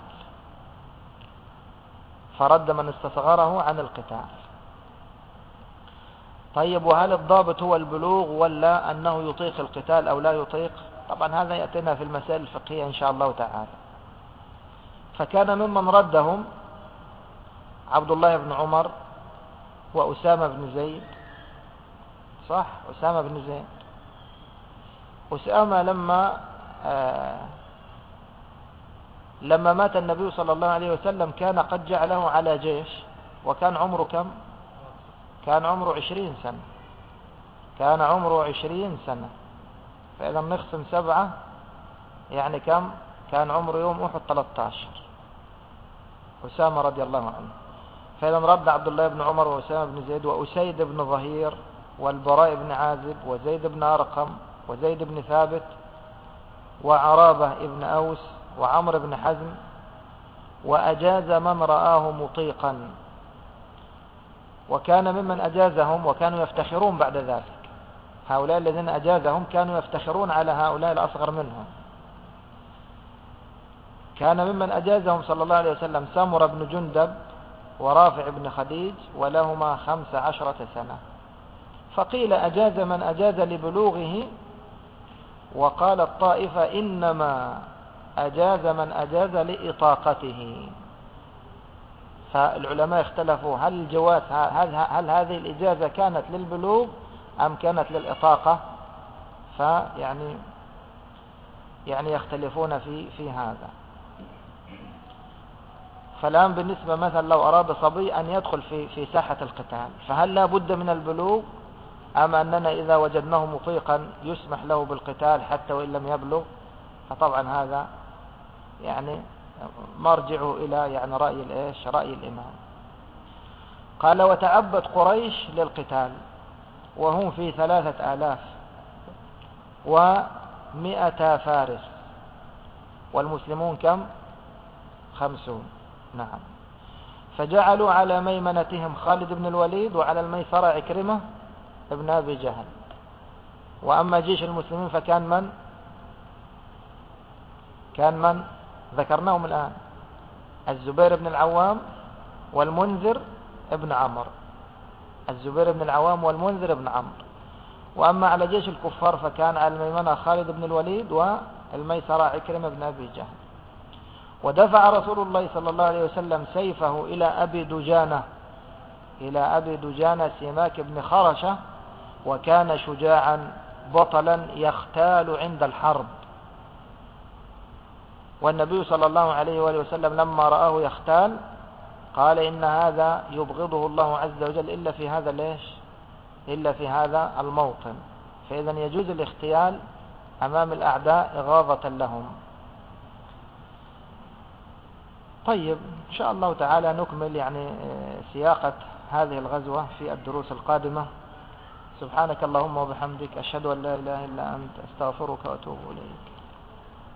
فرد من استصغره عن القتال. طيب وهل الضابط هو البلوغ ولا أنه يطيق القتال أو لا يطيق؟ طبعا هذا يأتينا في المسائل الفقهية إن شاء الله تعالى. فكان ممن ردهم عبد الله بن عمر وأسامة بن زيد، صح أسامة بن زيد، أسامة لما آه لما مات النبي صلى الله عليه وسلم كان قد جعله على جيش، وكان عمره كم؟ كان عمره عشرين سنة، كان عمره عشرين سنة. فإذا نقسم سبعة يعني كم؟ كان عمره يوم أحد ثلاثة عشر، أسامة رضي الله عنه. فإذا رد عبد الله بن عمر وأسامة بن زيد وأسيد بن ظهير والبراء بن عازب وزيد بن أرقم وزيد بن ثابت وعرابة بن أوس وعمر بن حزم، وأجاز من رآه مطيقا. وكان ممن أجازهم وكانوا يفتخرون بعد ذلك، هؤلاء الذين أجازهم كانوا يفتخرون على هؤلاء الأصغر منهم. كان ممن أجازهم صلى الله عليه وسلم سمر بن جندب ورافع بن خديج، ولهما خمس عشرة سنة. فقيل أجاز من أجاز لبلوغه، وقال الطائفة إنما أجاز من أجاز لإطاقته. فالعلماء اختلفوا هل الجواز هل, هل هذه الإجازة كانت للبلوغ أم كانت للإطاقة، فيعني يعني يختلفون في في هذا. فالآن بالنسبة مثلا لو أراد صبي أن يدخل في في ساحة القتال، فهل لا بد من البلوغ أم أننا إذا وجدناه مطيقا يسمح له بالقتال حتى وإن لم يبلغ؟ فطبعا هذا يعني مرجعه إلى يعني رأي الإيش رأي الإمام. قال وتعبد قريش للقتال وهم في ثلاثة آلاف ومئة فارس، والمسلمون كم؟ خمسون. نعم. فجعلوا على ميمنتهم خالد بن الوليد وعلى الميسرة عكرمة ابن أبي جهل. وأما جيش المسلمين فكان من؟ كان من؟ ذكرناهم الآن: الزبير بن العوام والمنذر ابن عمرو، الزبير بن العوام والمنذر بن عمرو. وأما على جيش الكفار فكان على الميمنة خالد بن الوليد والميسرة عكرمة بن أبي جهل. ودفع رسول الله صلى الله عليه وسلم سيفه إلى أبي دجانة إلى أبي دجانة سماك بن خرشة، وكان شجاعا بطلا يختال عند الحرب. والنبي صلى الله عليه وآله وسلم لما رآه يختال قال إن هذا يبغضه الله عز وجل إلا في هذا ليش إلا في هذا الموطن. فإذا يجوز الاختيال أمام الأعداء إغاظة لهم. طيب إن شاء الله تعالى نكمل يعني سياقة هذه الغزوة في الدروس القادمة. سبحانك اللهم وبحمدك، أشهد أن لا إله إلا أنت، أستغفرك وأتوب إليك.